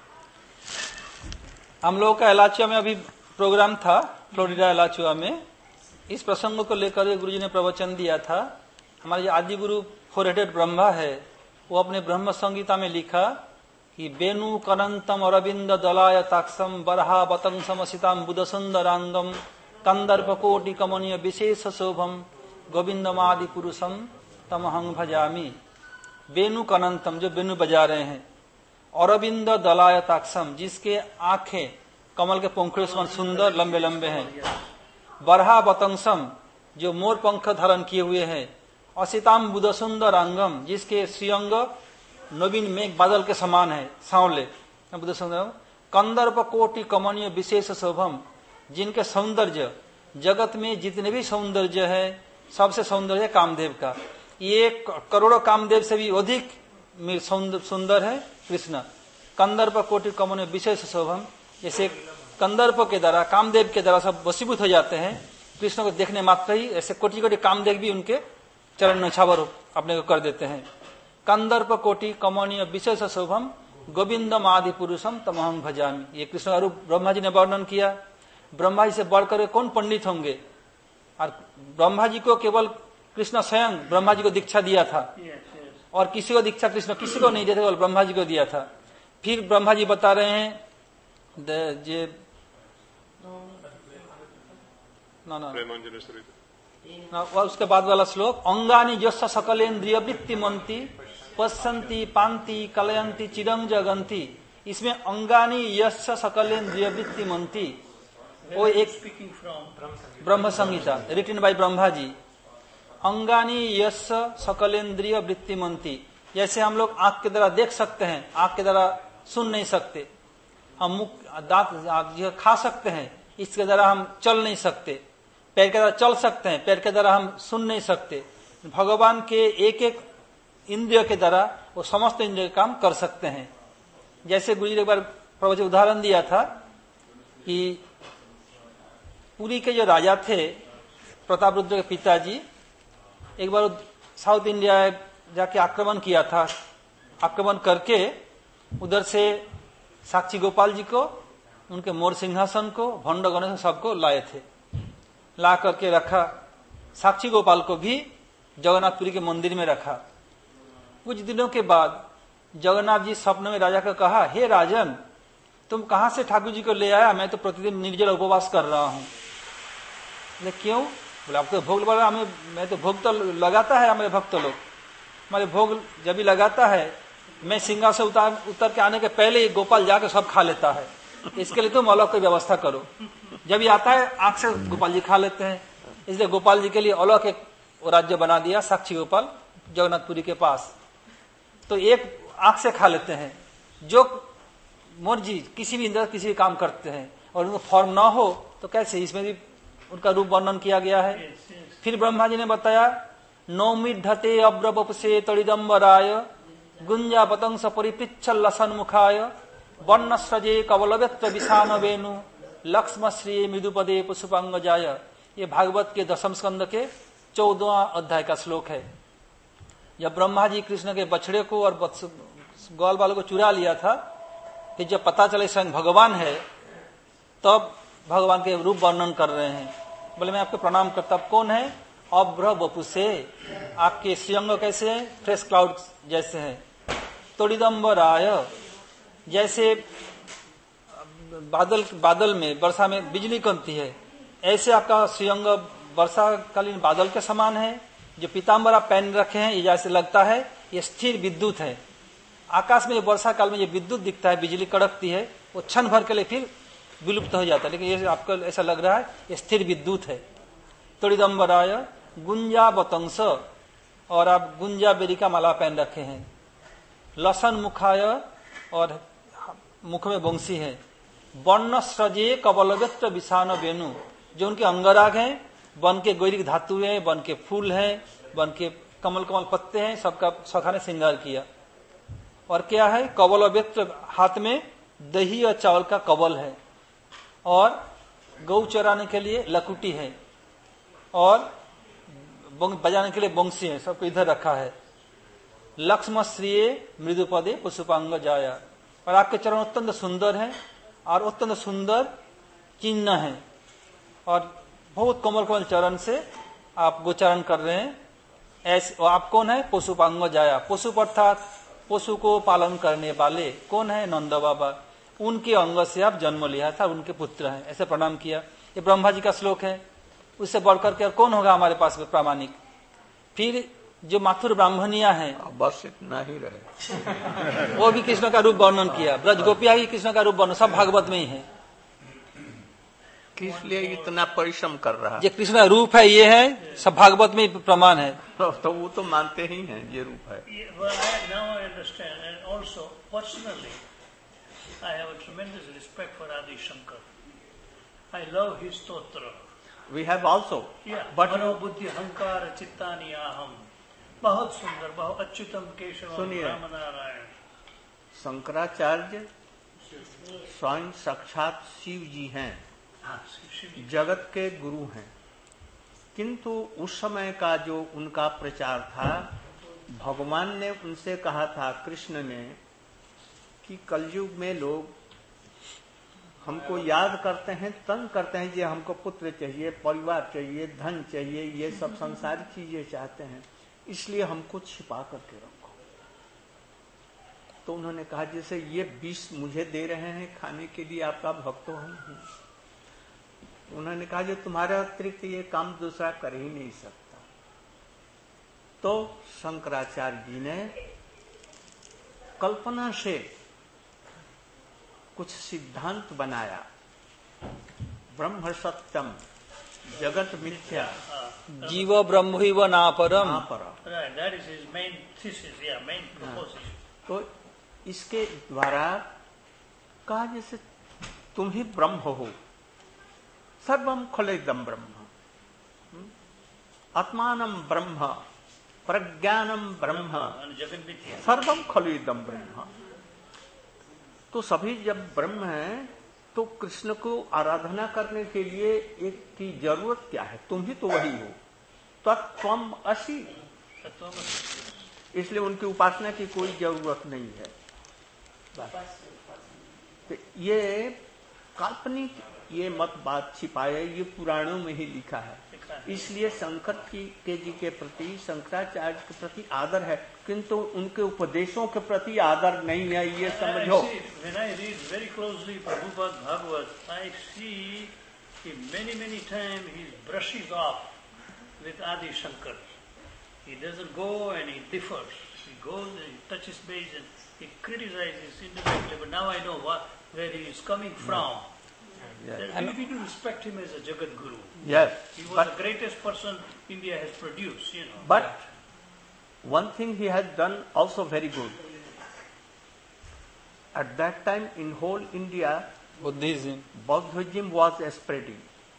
दिया। हम लोगों का एलाचुआ में अभी प्रोग्राम था, फ्लोरिडा एलाचुआ में। इस प्रसंग को लेकर गुरु जी ने प्रवचन दिया था। हमारे जो आदि गुरु फोर हेडेड ब्रह्मा है, वो अपने ब्रह्म संगीता में लिखा कि वेणु कनंतम अरविंद दलाय ताक्षम बरहा बतंसम सीताम बुध सुंदरांगम कंदर्प कोटि कमनीय विशेष शोभम गोविंदमादि पुरुषम तमहं भजामी। वेणु कनंतम, जो वेणु बजा रहे हैं, अरविंद दलाय ताक्षम, जिसके आंखें कमल के पंखुड़े समान सुंदर लंबे लंबे हैं, बरहा बतंसम, जो मोर पंख धारण किए हुए हैं, असिताम बुध सुंदर अंगम, जिसके श्रीअंग नवीन मेघ बादल के समान है, सांवले बुध सुंदर, कंदर्प कोटि कमनीय विशेष शोभम, जिनके सौंदर्य जगत में जितने भी सौंदर्य है सबसे सौंदर्य कामदेव का। ये करोड़ों कामदेव से भी अधिक सुंदर है कृष्ण। कंदर्प कोटि कमनीय विशेष शोभम, जैसे कंदर्प के द्वारा, कामदेव के द्वारा सब वशीभूत हो जाते हैं कृष्ण को देखने मात्र ही, ऐसे कोटि कोटि कामदेव भी उनके चरण नछावर अपने को कर देते हैं। कंदर्प कोटि कमनीय विशेष शोभम गोविंदम आदि पुरुषम तमहं भजामी। ये कृष्ण का रूप ब्रह्मा जी ने वर्णन किया। ब्रह्मा जी से बढ़कर कौन पंडित होंगे? और ब्रह्मा जी को केवल कृष्ण स्वयं ब्रह्मा जी को दीक्षा दिया था, और किसी को दीक्षा कृष्ण किसी को नहीं दिया था, केवल ब्रह्मा जी को दिया था। फिर ब्रह्मा जी बता रहे हैं जे ना ना ना उसके बाद वाला श्लोक, अंगानी यश सकलेन्द्रिय वृत्ति मंती पश्यंती पांति कलयंती चिरंग जगंती। इसमें अंगानी यश सकलेन्द्रिय वृत्ति मंती, वो एक ब्रह्म संहिता रिटन बाय ब्रह्मा जी। अंगानी यश सकलेन्द्रिय वृत्ति मंती, जैसे हम लोग आंख के द्वारा देख सकते हैं, आंख के द्वारा सुन नहीं सकते, हम मुख दांत खा सकते हैं, इसके द्वारा हम चल नहीं सकते, पैर के द्वारा चल सकते हैं, पैर के द्वारा हम सुन नहीं सकते। भगवान के एक एक इंद्रिय के द्वारा वो समस्त इंद्रिय काम कर सकते हैं। जैसे गुरु जी ने एक बार प्रवचन उदाहरण दिया था कि पुरी के जो राजा थे प्रतापरुद्र के पिताजी, एक बार साउथ इंडिया जाके आक्रमण किया था। आक्रमण करके उधर से साक्षी गोपाल जी को, उनके मोर सिंहासन को, भंड गणेश सबको लाए थे, ला करके रखा। साक्षी गोपाल को भी जगन्नाथपुरी के मंदिर में रखा। कुछ दिनों के बाद जगन्नाथ जी स्वप्न में राजा को कहा, हे राजन, तुम कहां से ठाकुर जी को ले आया? मैं तो प्रतिदिन निर्जल उपवास कर रहा हूं। बोले क्यों? बोले आप तो भोग लगा, हमें मैं तो भोग तो लगाता है हमारे भक्त लोग, हमारे भोग जब भी लगाता है मैं सिंहासन से उतार उतर के आने के पहले ही गोपाल जाकर सब खा लेता है, इसके लिए तुम अलग कोई व्यवस्था करो। जब ये आता है आंख से गोपाल जी खा लेते हैं, इसलिए गोपाल जी के लिए अलग एक राज्य बना दिया साक्षी गोपाल जगन्नाथपुरी के पास। तो एक आंख से खा लेते हैं, जो मर्जी किसी भी इंद्र किसी भी काम करते हैं, और उनको फॉर्म ना हो तो कैसे? इसमें भी उनका रूप वर्णन किया गया है। फिर ब्रह्मा जी ने बताया, नौमिधते अब्रवपुषे तड़िदम्बराय गुंजा पतंस परिपृच्छल लसन मुखाय वर्ण सजे कवलवेत्र विषान वेणु लक्ष्म श्री मृदुपदे पुष्पांग जाय। ये भागवत के दसम स्कंद के चौदहवां अध्याय का श्लोक है। जब ब्रह्मा जी कृष्ण के बछड़े को और ग्वाल बाल को चुरा लिया था, फिर जब पता चले स्वयं भगवान है, तब भगवान के रूप वर्णन कर रहे हैं। बोले मैं आपको प्रणाम करता। कौन है? अभ्र वपुषे, आपके श्रीअंग कैसे हैं? फ्रेश क्लाउड जैसे हैं। तोड़िदम्बराय, जैसे बादल बादल में वर्षा में बिजली कमती है, ऐसे आपका श्रीअंग वर्षाकालीन बादल के समान है। जो पीताम्बर आप पहन रखे हैं, ये जैसे लगता है ये स्थिर विद्युत है। आकाश में वर्षा काल में ये विद्युत दिखता है, बिजली कड़कती है, वो क्षण भर के लिए फिर विलुप्त हो जाता है, लेकिन ये आपको ऐसा लग रहा है ये स्थिर विद्युत है। तोड़िदम्बराय गुंजा बतंस, और आप गुंजा बेरी का माला पहन रखे हैं। लसन मुखाय, और मुख में बंसी है। वर्ण सजे कबलगत्र विषाण वेणु, जो उनके अंगराग हैं, वन के गौरिक धातु है, वन के फूल है, वन के कमल कमल पत्ते हैं, सबका सखा ने श्रृंगार किया। और क्या है, कबल व्यक्त, हाथ में दही और चावल का कबल है, और गौ चराने के लिए लकुटी है, और बजाने के लिए बंसी है, सबको इधर रखा है। लक्ष्म श्रिये मृदुपदे पुष्पांग जाया, और आपके चरण अत्यंत सुंदर हैं, और अत्यंत सुंदर चिन्ह है, और बहुत कोमल कोमल चरण से आप गोचारण कर रहे हैं। ऐसे आप कौन है, पशुपांग जाया, पशु अर्थात पशु को पालन करने वाले कौन है, नंद बाबा, उनके अंग से आप जन्म लिया था, उनके पुत्र हैं, ऐसे प्रणाम किया। ये ब्रह्मा जी का श्लोक है, उससे बढ़कर के और कौन होगा हमारे पास में प्रामाणिक। फिर जो माथुर ब्राह्मणिया हैं, बस इतना ही रहे वो भी कृष्ण का रूप वर्णन किया। ब्रज गोपिया ही कृष्ण का रूप वर्णन, सब भागवत में ही है। किस लिए इतना परिश्रम कर रहा है, ये कृष्ण का रूप है, ये है, सब भागवत में प्रमाण है। तो वो तो मानते ही हैं ये रूप है। Now I understand, and also personally, I have a tremendous respect for Adi Shankar. I love his stotra. We have also, Yeah, but मनो बुद्धि अहंकार चित्तानि आहम, बहुत सुंदर, बहुत अच्युतम केशवम सुनिए। राम नारायण। शंकराचार्य स्वयं साक्षात शिव जी हैं, हाँ, शिव- शिव- जगत के गुरु हैं, किंतु उस समय का जो उनका प्रचार था, भगवान ने उनसे कहा था, कृष्ण ने, कि कलयुग में लोग हमको याद करते हैं, तंग करते हैं, ये हमको पुत्र चाहिए, परिवार चाहिए, धन चाहिए, ये सब संसारी चीजें चाहते हैं, इसलिए हमको छिपा करके रखो। तो उन्होंने कहा, जैसे ये विष मुझे दे रहे हैं खाने के लिए, आपका भक्त हम हूं। उन्होंने कहा, जो तुम्हारे अतिरिक्त ये काम दूसरा कर ही नहीं सकता। तो शंकराचार्य जी ने कल्पना से कुछ सिद्धांत बनाया, ब्रह्म सत्यम, जगत मिथ्या, जीव ब्रह्मैव नापरम। नापरम। Right, that is his main thesis, yeah, main proposition. तो इसके द्वारा कहा, जैसे तुम ही ब्रह्म हो, सर्वम खलेदम ब्रह्म, आत्मानम ब्रह्म, प्रज्ञानम ब्रह्म, And Jagan Mithya. सर्वम खलेदम ब्रह्म। तो सभी जब ब्रह्म है, तो कृष्ण को आराधना करने के लिए एक की जरूरत क्या है, तुम ही तो वही हो, तत्त्वम असि, इसलिए उनकी उपासना की कोई जरूरत नहीं है। तो ये काल्पनिक ये मत बात छिपाए, ये पुराणों में ही लिखा है, इसलिए शंकर की के जी के प्रति, शंकराचार्य के प्रति आदर है, किंतु उनके उपदेशों के प्रति आदर नहीं है, ये समझो। I see, when I read very closely Prabhupada Bhagavad, I see he many many times he brushes off with Adi Shankar. He doesn't go and he differs. He goes and he touches base and he criticizes indirectly. But now I know what, where he is coming from. Yes. That we need to respect him as a Jagat Guru. Yes, He was but the greatest person India has produced, you know. But one thing he has done also very good. At that time in whole India, Buddhism, Buddhism was spreading.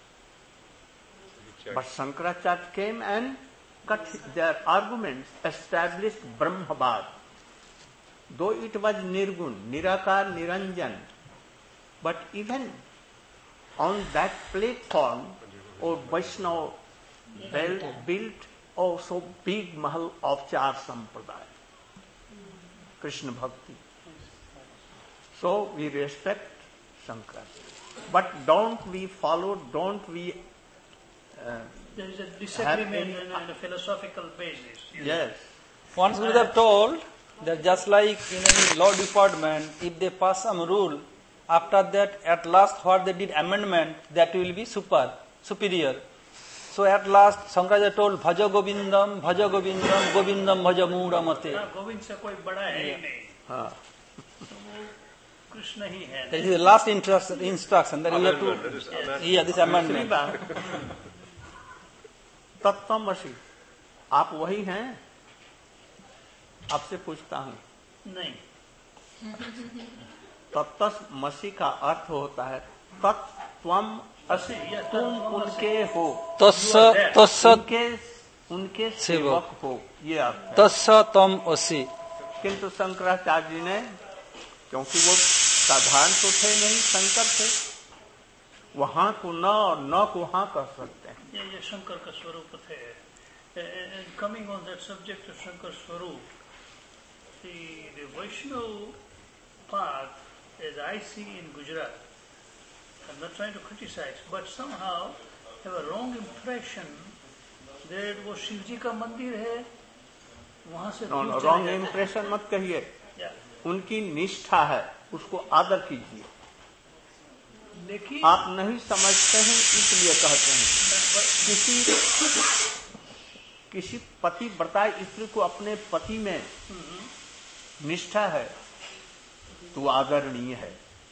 But Shankaracharya came and cut their arguments, established Brahmavad. Though it was Nirgun, Nirakar, Niranjan, but even on that platform, or Vaishnava built, built also big mahal of Char Sampradaya, Krishna Bhakti. So we respect Shankaracharya. But don't we follow, don't we uh, There is a disagreement any- on on a philosophical basis. you know. yes, once we have told that just like in any law department, if they pass some rule, after that at last what they did amendment, that will be super, superior. So at last, Shankaracharya told, Bhaja Govindam, Bhaja Govindam, Govindam Bhaja Mura Mate. Govind से कोई बड़ा है ही नहीं, हाँ, कृष्ण ही है. That is the last instruction, instruction that we have Amendment, to, that is amendment. yeah, this दूसरी amendment. बात, तत्त्वमसि, आप वही हैं? आपसे पूछता हूं. नहीं, तत्त्वमसि का अर्थ होता है तत्त्वम असि, तुम उनके हो, तस्स तस्स उनके उनके सेवक हो, ये अर्थ है. तस्स तम असि. किंतु शंकराचार्य जी ने, क्योंकि वो साधारण तो थे नहीं, शंकर थे, वहां को न और न को वहां कर सकते हैं. ये ये शंकर का स्वरूप थे. Coming on that subject of Shankar swaroop, the Vaishnava path, as I see in Gujarat, I'm not trying to criticize, but somehow have a wrong impression that वो शिव जी का मंदिर है, वहां से दूर चले रॉन्ग जाते हैं. इम्प्रेशन मत कहिए. या, उनकी निष्ठा है, उसको आदर कीजिए. लेकिन आप नहीं समझते हैं इसलिए कहते हैं. किसी किसी पति व्रता स्त्री को अपने पति में निष्ठा है तो आदरणीय है.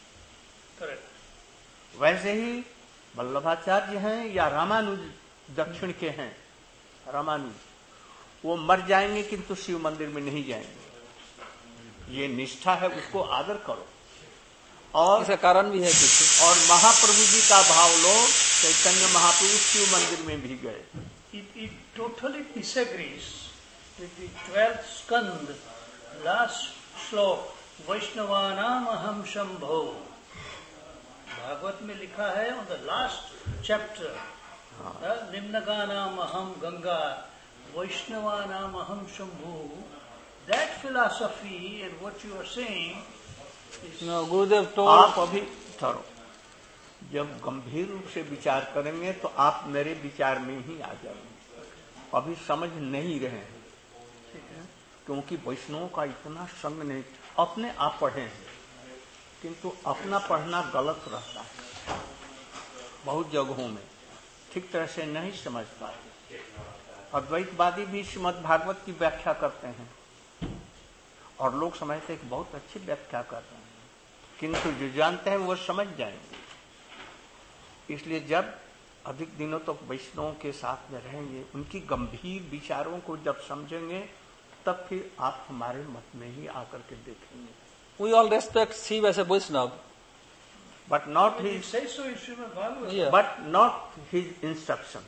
करेक्ट. वैसे ही वल्लभाचार्य हैं या रामानुज दक्षिण के हैं, रामानुज, वो मर जाएंगे किंतु शिव मंदिर में नहीं जाएंगे. ये निष्ठा है, उसको आदर करो. और इसका कारण भी है कुछ. और महाप्रभु जी का भाव लो, चैतन्य महाप्रभु शिव मंदिर में भी गए. It, it totally disagrees with the twelfth skand, last श्लोक, वैष्णवानाम अहम शंभो. भागवत में लिखा है on the last chapter, निम्नगानाम अहम गंगा, वैष्णवानाम अहम Shambho. That philosophy and what you are saying is No, Gurudev told, आप अभी ठहरो, जब गंभीर रूप से विचार करेंगे तो आप मेरे विचार में ही आ जाएंगे. अभी समझ नहीं रहे हैं, क्योंकि वैष्णवों का इतना संग नहीं. अपने आप पढ़े हैं, किंतु अपना पढ़ना गलत रहता है. बहुत जगहों में ठीक तरह से नहीं समझ पाते. अद्वैतवादी भी श्रीमद् भागवत की व्याख्या करते हैं और लोग समझते हैं कि बहुत अच्छी व्याख्या कर रहे हैं, किंतु जो जानते हैं वो समझ जाएंगे. इसलिए जब अधिक दिनों तक तो वैष्णवों के साथ में रहेंगे, उनकी गंभीर विचारों को जब समझेंगे, तब फिर आप हमारे मत में ही आकर के देखेंगे. we all respect Shiv as a Vaishnava. But not he his says so in Srimad Bhagavatam. Yeah. But not his instruction.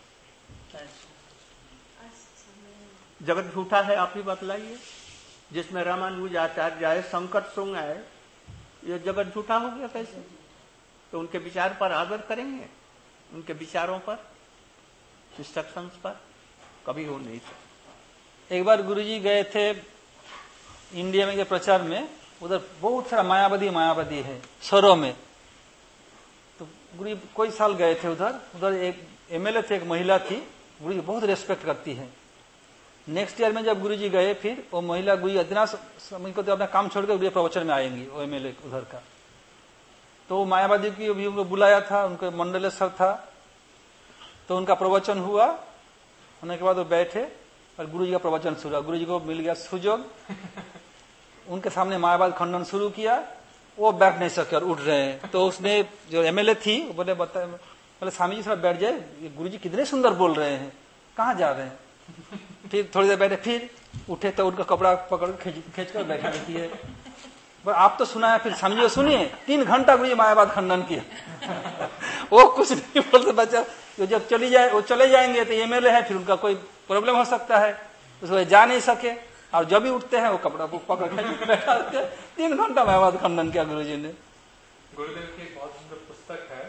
जगत झूठा है, आप ही बतलाइए. जिसमें रामानुज आचार्य आए, संकट सुंग आए, ये जगत झूठा हो गया कैसे? तो उनके विचार पर आदर करेंगे, उनके विचारों पर, इंस्ट्रक्शंस पर कभी हो नहीं सकता. एक बार गुरुजी गए थे इंडिया में के प्रचार में, उधर बहुत सारा मायावादी मायावादी है शहरों में. तो गुरुजी कोई साल गए थे उधर. उधर एक एमएलए थे, एक महिला थी, गुरुजी बहुत रेस्पेक्ट करती है. नेक्स्ट ईयर में जब गुरुजी गए, फिर वो महिला गुरुजी इतना समझ को तो अपना काम छोड़कर गुरुजी प्रवचन में आएंगी, वो एमएलए उधर का. तो वो मायावादी की भी उनको बुलाया था, उनके मंडलेश्वर था. तो उनका प्रवचन हुआ, होने के बाद वो बैठे और गुरुजी का प्रवचन शुरू. गुरुजी को मिल गया सुजोग, उनके सामने मायावाद खंडन शुरू किया. वो बैठ नहीं सके और उठ रहे हैं. तो उसने जो एमएलए थी वो बोले बता बोले स्वामी जी थोड़ा बैठ जाए, गुरुजी कितने सुंदर बोल रहे हैं, कहाँ जा रहे हैं. फिर थोड़ी देर बैठे, फिर उठे तो उनका कपड़ा पकड़ खींच कर बैठा देती है. आप तो सुना है, फिर स्वामी जी सुनिए. तीन घंटा गुरुजी मायावाद खंडन किया. वो कुछ नहीं बोलते. बच्चा तो जब चली जाए वो चले जाएंगे तो एमएलए है, फिर उनका कोई प्रॉब्लम हो सकता है, उसको जा नहीं सके. और जब भी उठते हैं वो कपड़ा पकड़ के बैठा देते. तीन घंटा मायावाद खंडन किया गुरुजी ने. गुरुदेव की एक बहुत सुंदर पुस्तक है,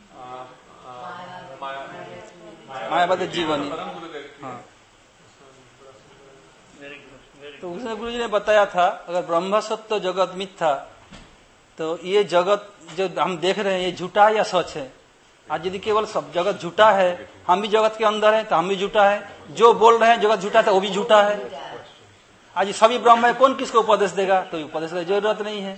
मायावाद जीवनी. परम गुरुदेव की. हाँ. तो उसने गुरुजी ने बताया था, अगर ब्रह्म सत्य जगत मिथ्या, तो ये जगत जो हम देख रहे हैं ये झूठा है या सच है. आज यदि केवल सब जगत झूठा है, हम भी जगत के अंदर है तो हम भी झूठा है. जो बोल रहे हैं जगत झूठा था वो भी झूठा है. आज सभी ब्रह्म है, कौन किसको उपदेश देगा? तो उपदेश की जरूरत नहीं है.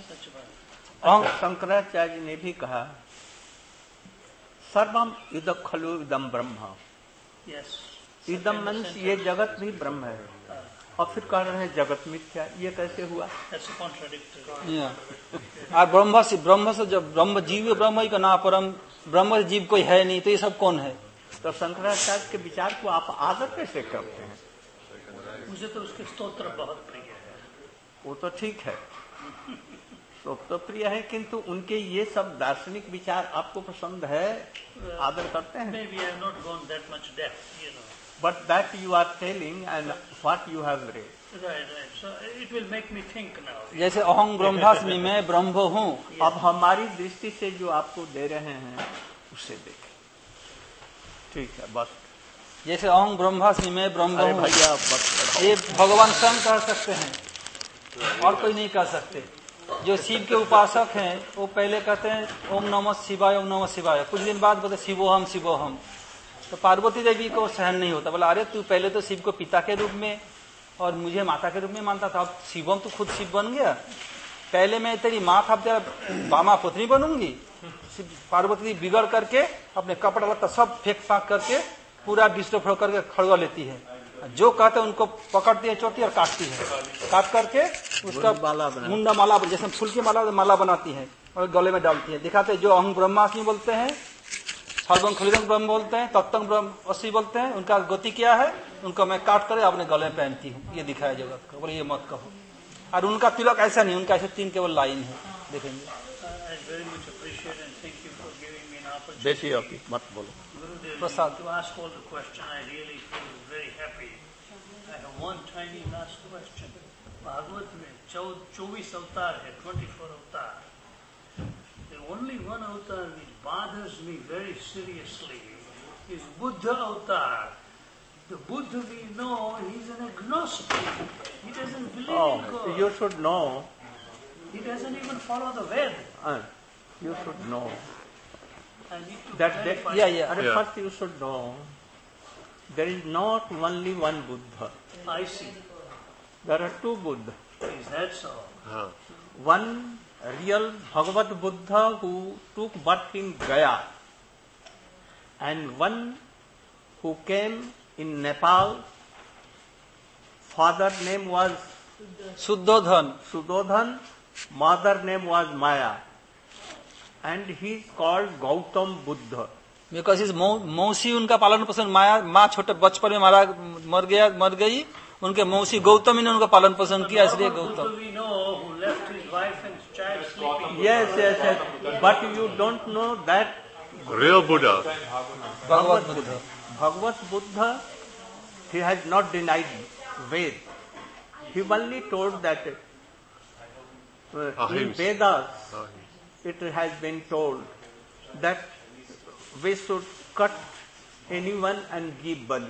शंकराचार्य ने भी कहा, सर्वम इदं खलु इदं ब्रह्म Yes. इदम मीन्स ये जगत भी ब्रह्म है, और फिर कह रहे हैं जगत मिथ्या, ये कैसे हुआ? That's contradictory. और ब्रह्म से ब्रह्म से जब ब्रह्म जीव ब्रह्म ही का ना परम ब्रह्म जीव कोई है नहीं, तो ये सब कौन है? तो शंकराचार्य के विचार को आप आदर कैसे करते हैं? मुझे तो उसके स्तोत्र बहुत प्रिय है. वो तो ठीक है, तो तो प्रिय है, किंतु उनके ये सब दार्शनिक विचार आपको पसंद है, आदर करते हैं? Maybe I have not gone that much depth, you know. But that you are telling and what you have read. Right, right. So it will make me think now. जैसे अहं ब्रह्मास्मि मैं ब्रह्म हूँ, अब हमारी दृष्टि से जो आपको दे रहे हैं उसे देखें, ठीक है बस. जैसे अहं ब्रह्मास्मि मैं ब्रह्म अरे हूँ, भैया बस, ये भगवान स्वयं कह सकते हैं और कोई नहीं कह सकते. जो शिव के उपासक हैं वो पहले कहते हैं ओम नमः शिवाय ओम नमः शिवाय, कुछ दिन बाद बोलते शिवोहम शिवोहम. तो पार्वती देवी को सहन नहीं होता, बोला अरे तू पहले तो शिव को पिता के रूप में और मुझे माता के रूप में मानता था, अब शिवम तो खुद शिव बन गया. पहले मैं तेरी माँ था, अब तेरा बामा पुत्री बनूंगी. पार्वती देवी बिगड़ करके अपने कपड़ा लत्ता सब फेंक फाक करके पूरा डिस्टर्ब हो करके खड़वा लेती है. जो कहते हैं उनको पकड़ती है चोटी और काटती है, काट करके उसका मुंडा माला जैसे फूल की माला माला बनाती है और गले में डालती है. दिखाते हैं जो अहं ब्रह्मास्मि बोलते हैं, सर्वं खलिदं ब्रह्म बोलते हैं, तत्तं ब्रह्म अस्मि बोलते हैं, उनका गति क्या है, उनको मैं काट कर अपने गले में पहनती हूँ, ये दिखाया जगत को. बोले ये मत कहो. और उनका तिलक ऐसा नहीं, उनका ऐसे तीन केवल लाइन है, देखेंगे. देसी आपकी मत बोलो. प्रसाद. To ask all the question, I really feel very happy. I have one tiny last question. Bhagavat में चौबीस अवतार है, twenty-four अवतार. The only one avatar which bothers me very seriously is Buddha avatar. The Buddha we know, he's an agnostic. He doesn't believe Oh, in God. you should know. He doesn't even follow the Ved. Uh, you should know I need to that they, clarify. Yeah, yeah. At Yeah. first you should know there is not only one Buddha. I see. There are two Buddha. Is that so? हाँ. One real Bhagavad Buddha who took birth in Gaya, and one who came in Nepal. Father name was Shuddhodhan. Sudodhan, mother name was Maya, and he is called Gautam Buddha. Because इस मौसी उनका पालन पोषण माया माँ छोटे बचपन में मारा मर गया मर गई, उनके मौसी गौतमी ने उनका पालन पोषण किया, इसलिए Gautam. We know who left his wife and child sleeping. Yes, yes, yes. But you don't know that Real Buddha. Bhagavad Buddha. Bhagavad Buddha, he has not denied Ved. He only told that uh, in Ahimsa. Vedas it has been told that we should cut anyone and give bali.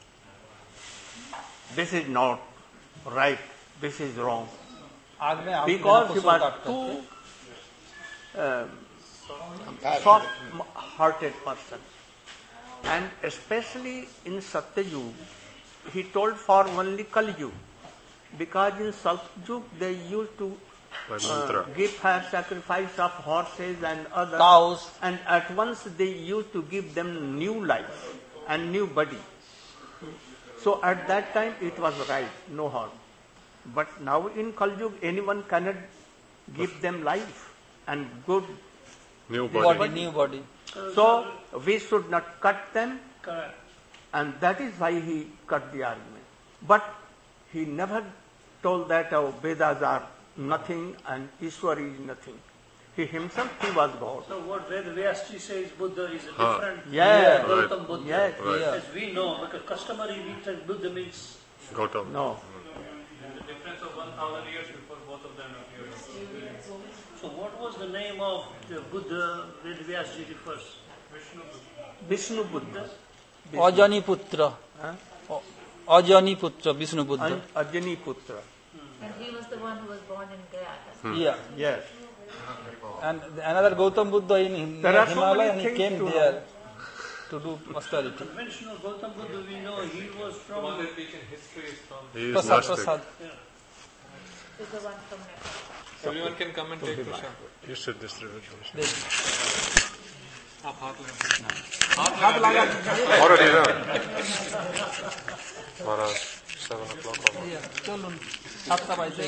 This is not right. This is wrong. आग में Because he was too uh, soft-hearted person. And especially in Satyayug, he told for only Kali Yuga. Because in Satyayug they used to By uh, mantra. give fire sacrifice of horses and other Cows. and at once they used to give them new life and new body. So at that time it was right, no harm. But now in Kali Yuga anyone cannot give them life and good. New body body. New body. So we should not cut them, Correct. and that is why he cut the argument. But he never told that oh, Vedas are nothing and Ishwar is nothing. He himself, he was God. So what Ved Vyasji says Buddha is a Huh. different Yeah. Gautam Right. Buddha. Yes, Right. Yeah. As we know, because customary we think Buddha means Gautam. No. The difference of one thousand years before both of them appeared. so what was the name of the Buddha Ved Vyasji refers? Vishnu Buddha. अजनी पुत्र. अजनी पुत्र Vishnu Buddha. An- Ajani Putra. And he was the one who was born in Gaya. Yeah. Yes. And another Gautam Buddha in There are so Himalaya, many and he things came to know. there to do austerity. Conventional Gautam Buddha we know he was The from one they teach in history is from. He is Prasad, Gnostic. Prasad. Is the one from Nepal. Everyone can come and take prasad. You should distribute. They- आप हाथ लगा हाथ लगा Already there. Maharaj, seven o'clock almost. चलो सातटा बजे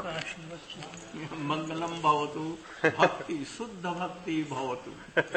मंगलम भवतु भक्ति शुद्ध भक्ति भवतु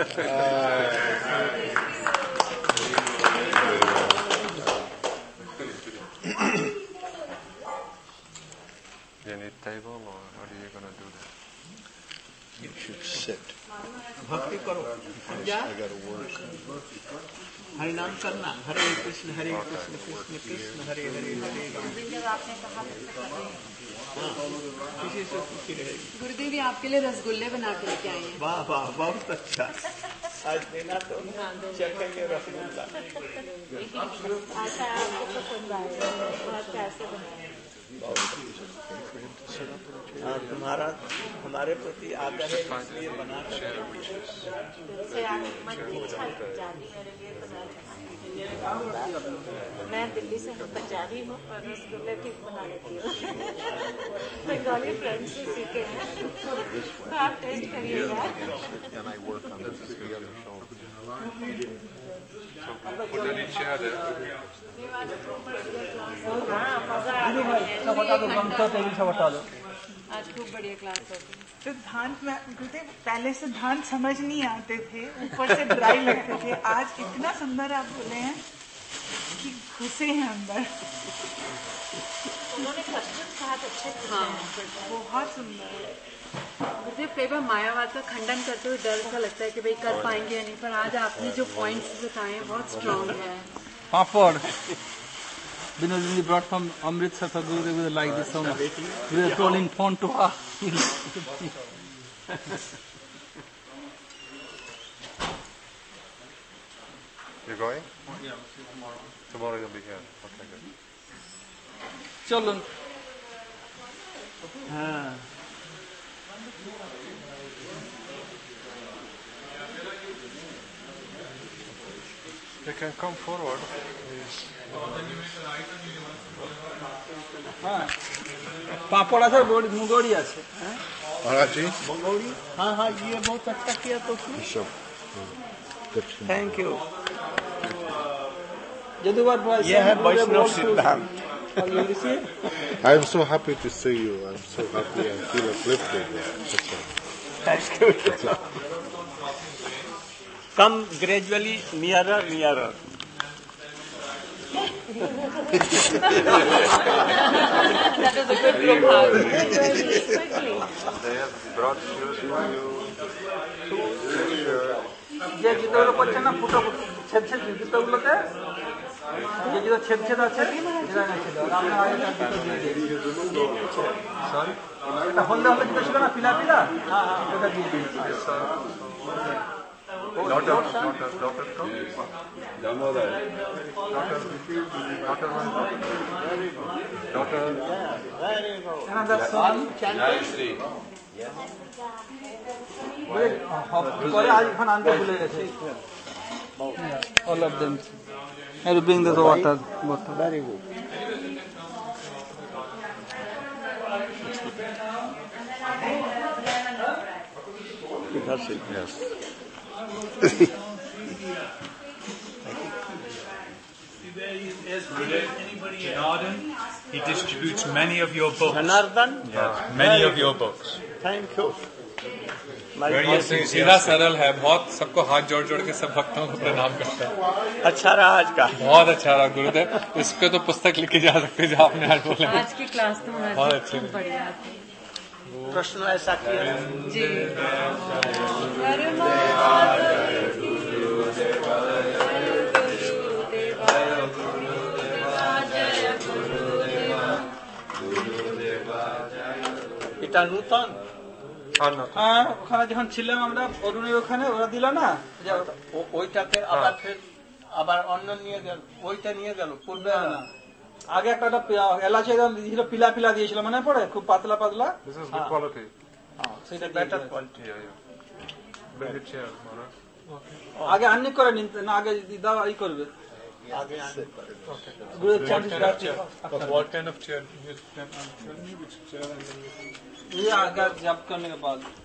You need table or how are you going to do that? You should sit. भक्ति करो जा I got to work. Hari नाम करना हरे कृष्ण हरे कृष्ण कृष्ण कृष्ण हरे हरे हरे राम जब आपने कहा तो कर रहे हैं। किसी से सुखी रहेगी गुरुदेव जी आपके लिए रसगुल्ले बना के लेके आए हैं। वाह वाह बहुत अच्छा आज देना तो चखेंगे रसगुल्ला आशा आपको पसंद आएगा बहुत कैसे बनाए हाँ, तुम्हारा हमारे प्रति आदर है इसलिए बना कर मैं दिल्ली से हूँ पंजाबी हूँ और रसगुल्ले ठीक बना लेती हूँ बंगाली फ्रेंड्स से सीखे हैं आप टेस्ट करिएगा And I work on this the other shoulder. So put any chair there. हाँ मजा आ आज खूब बढ़िया क्लास होगी। सिद्धांत में गुरुदेव पहले सिद्धांत समझ नहीं आते थे ऊपर से ड्राई लगते थे आज इतना सुंदर आप बोले हैं कि घुसे हैं अंदर उन्होंने क्वेश्चन बहुत अच्छे हाँ बहुत सुंदर गुरुदेव कई बार मायावाद का खंडन करते हुए डर सा लगता है कि भाई कर पाएंगे या नहीं, पर आज आपने जो पॉइंट्स बताए बहुत स्ट्रांग है। Papad. Binodini brought from Amritsar for Gurudev with like this sound. Gurudev told in phone to her. You going? Yeah, tomorrow. Tomorrow you'll be here. Okay, good. Chalo. हाँ You can come forward. हाँ पापड़ আছে বড়ি মুগড়ি আছে Maharaj ji? Mangodi हाँ हाँ ये बहुत अच्छा किया तो So, good. थैंक यू যদুবার ये है वैष्णव सिद्धांत I am so happy to see you. I'm so happy. I feel uplifted. That's all. Thank you come gradually nearer nearer That is a good group hug. They have brought shoes for you. যে জুতোগুলো পড়ছে না ফুটো ছেদ ছেদ জুতোগুলোতে যে জুতো ছেদ ছেদ আছে এটা ছিল আমরা আগে তার জুতো দিয়ে দিয়েছি সরি এটা হলদে হলদে জুতো ছিল না পিলা পিলা হ্যাঁ হ্যাঁ ওটা দিয়ে দিয়েছি Daughter, daughter, daughter, come. Damodar. Daughter, daughter, daughter. another son Jayashree. পরে আজ এখন আনতে ভুলে গেছে all of them I will bring this water water very good Yes. Janardhan, he distributes many of your books. Janardhan? Yes, many of your books. Thank you. सीधा सरल है बहुत, सबको हाथ जोड़ जोड़ के सब भक्तों को प्रणाम करता है। अच्छा रहा आज का बहुत अच्छा रहा गुरुदेव, इस पे तो पुस्तक लिखी जा सकती है जो आपने आज बोले। आज की क्लास तो बहुत हमारी अच्छी खूब बढ़िया थी प्रश्न ऐसा किया जी। এটা নূতন হ্যাঁ ওখানে যখন ছিলাম আমরা অরুণের ওখানে ওরা দিল না ও- ওইটাকে আবার ফের আবার অন্য নিয়ে গেল ওইটা নিয়ে গেল পূর্বে না আগে একটা এলাচি দিয়েছিল পিলা পিলা দিয়েছিল মনে পড়ে খুব পাতলা পাতলা This is good quality. সেটা better quality Yeah, yeah. Bring a chair, Maharaj. আগে আন্নি করে নিতে না আগে দাও এই করবে आगे आने गुरु What kind of chair? What kind of chair? ये आगे जब करने के बाद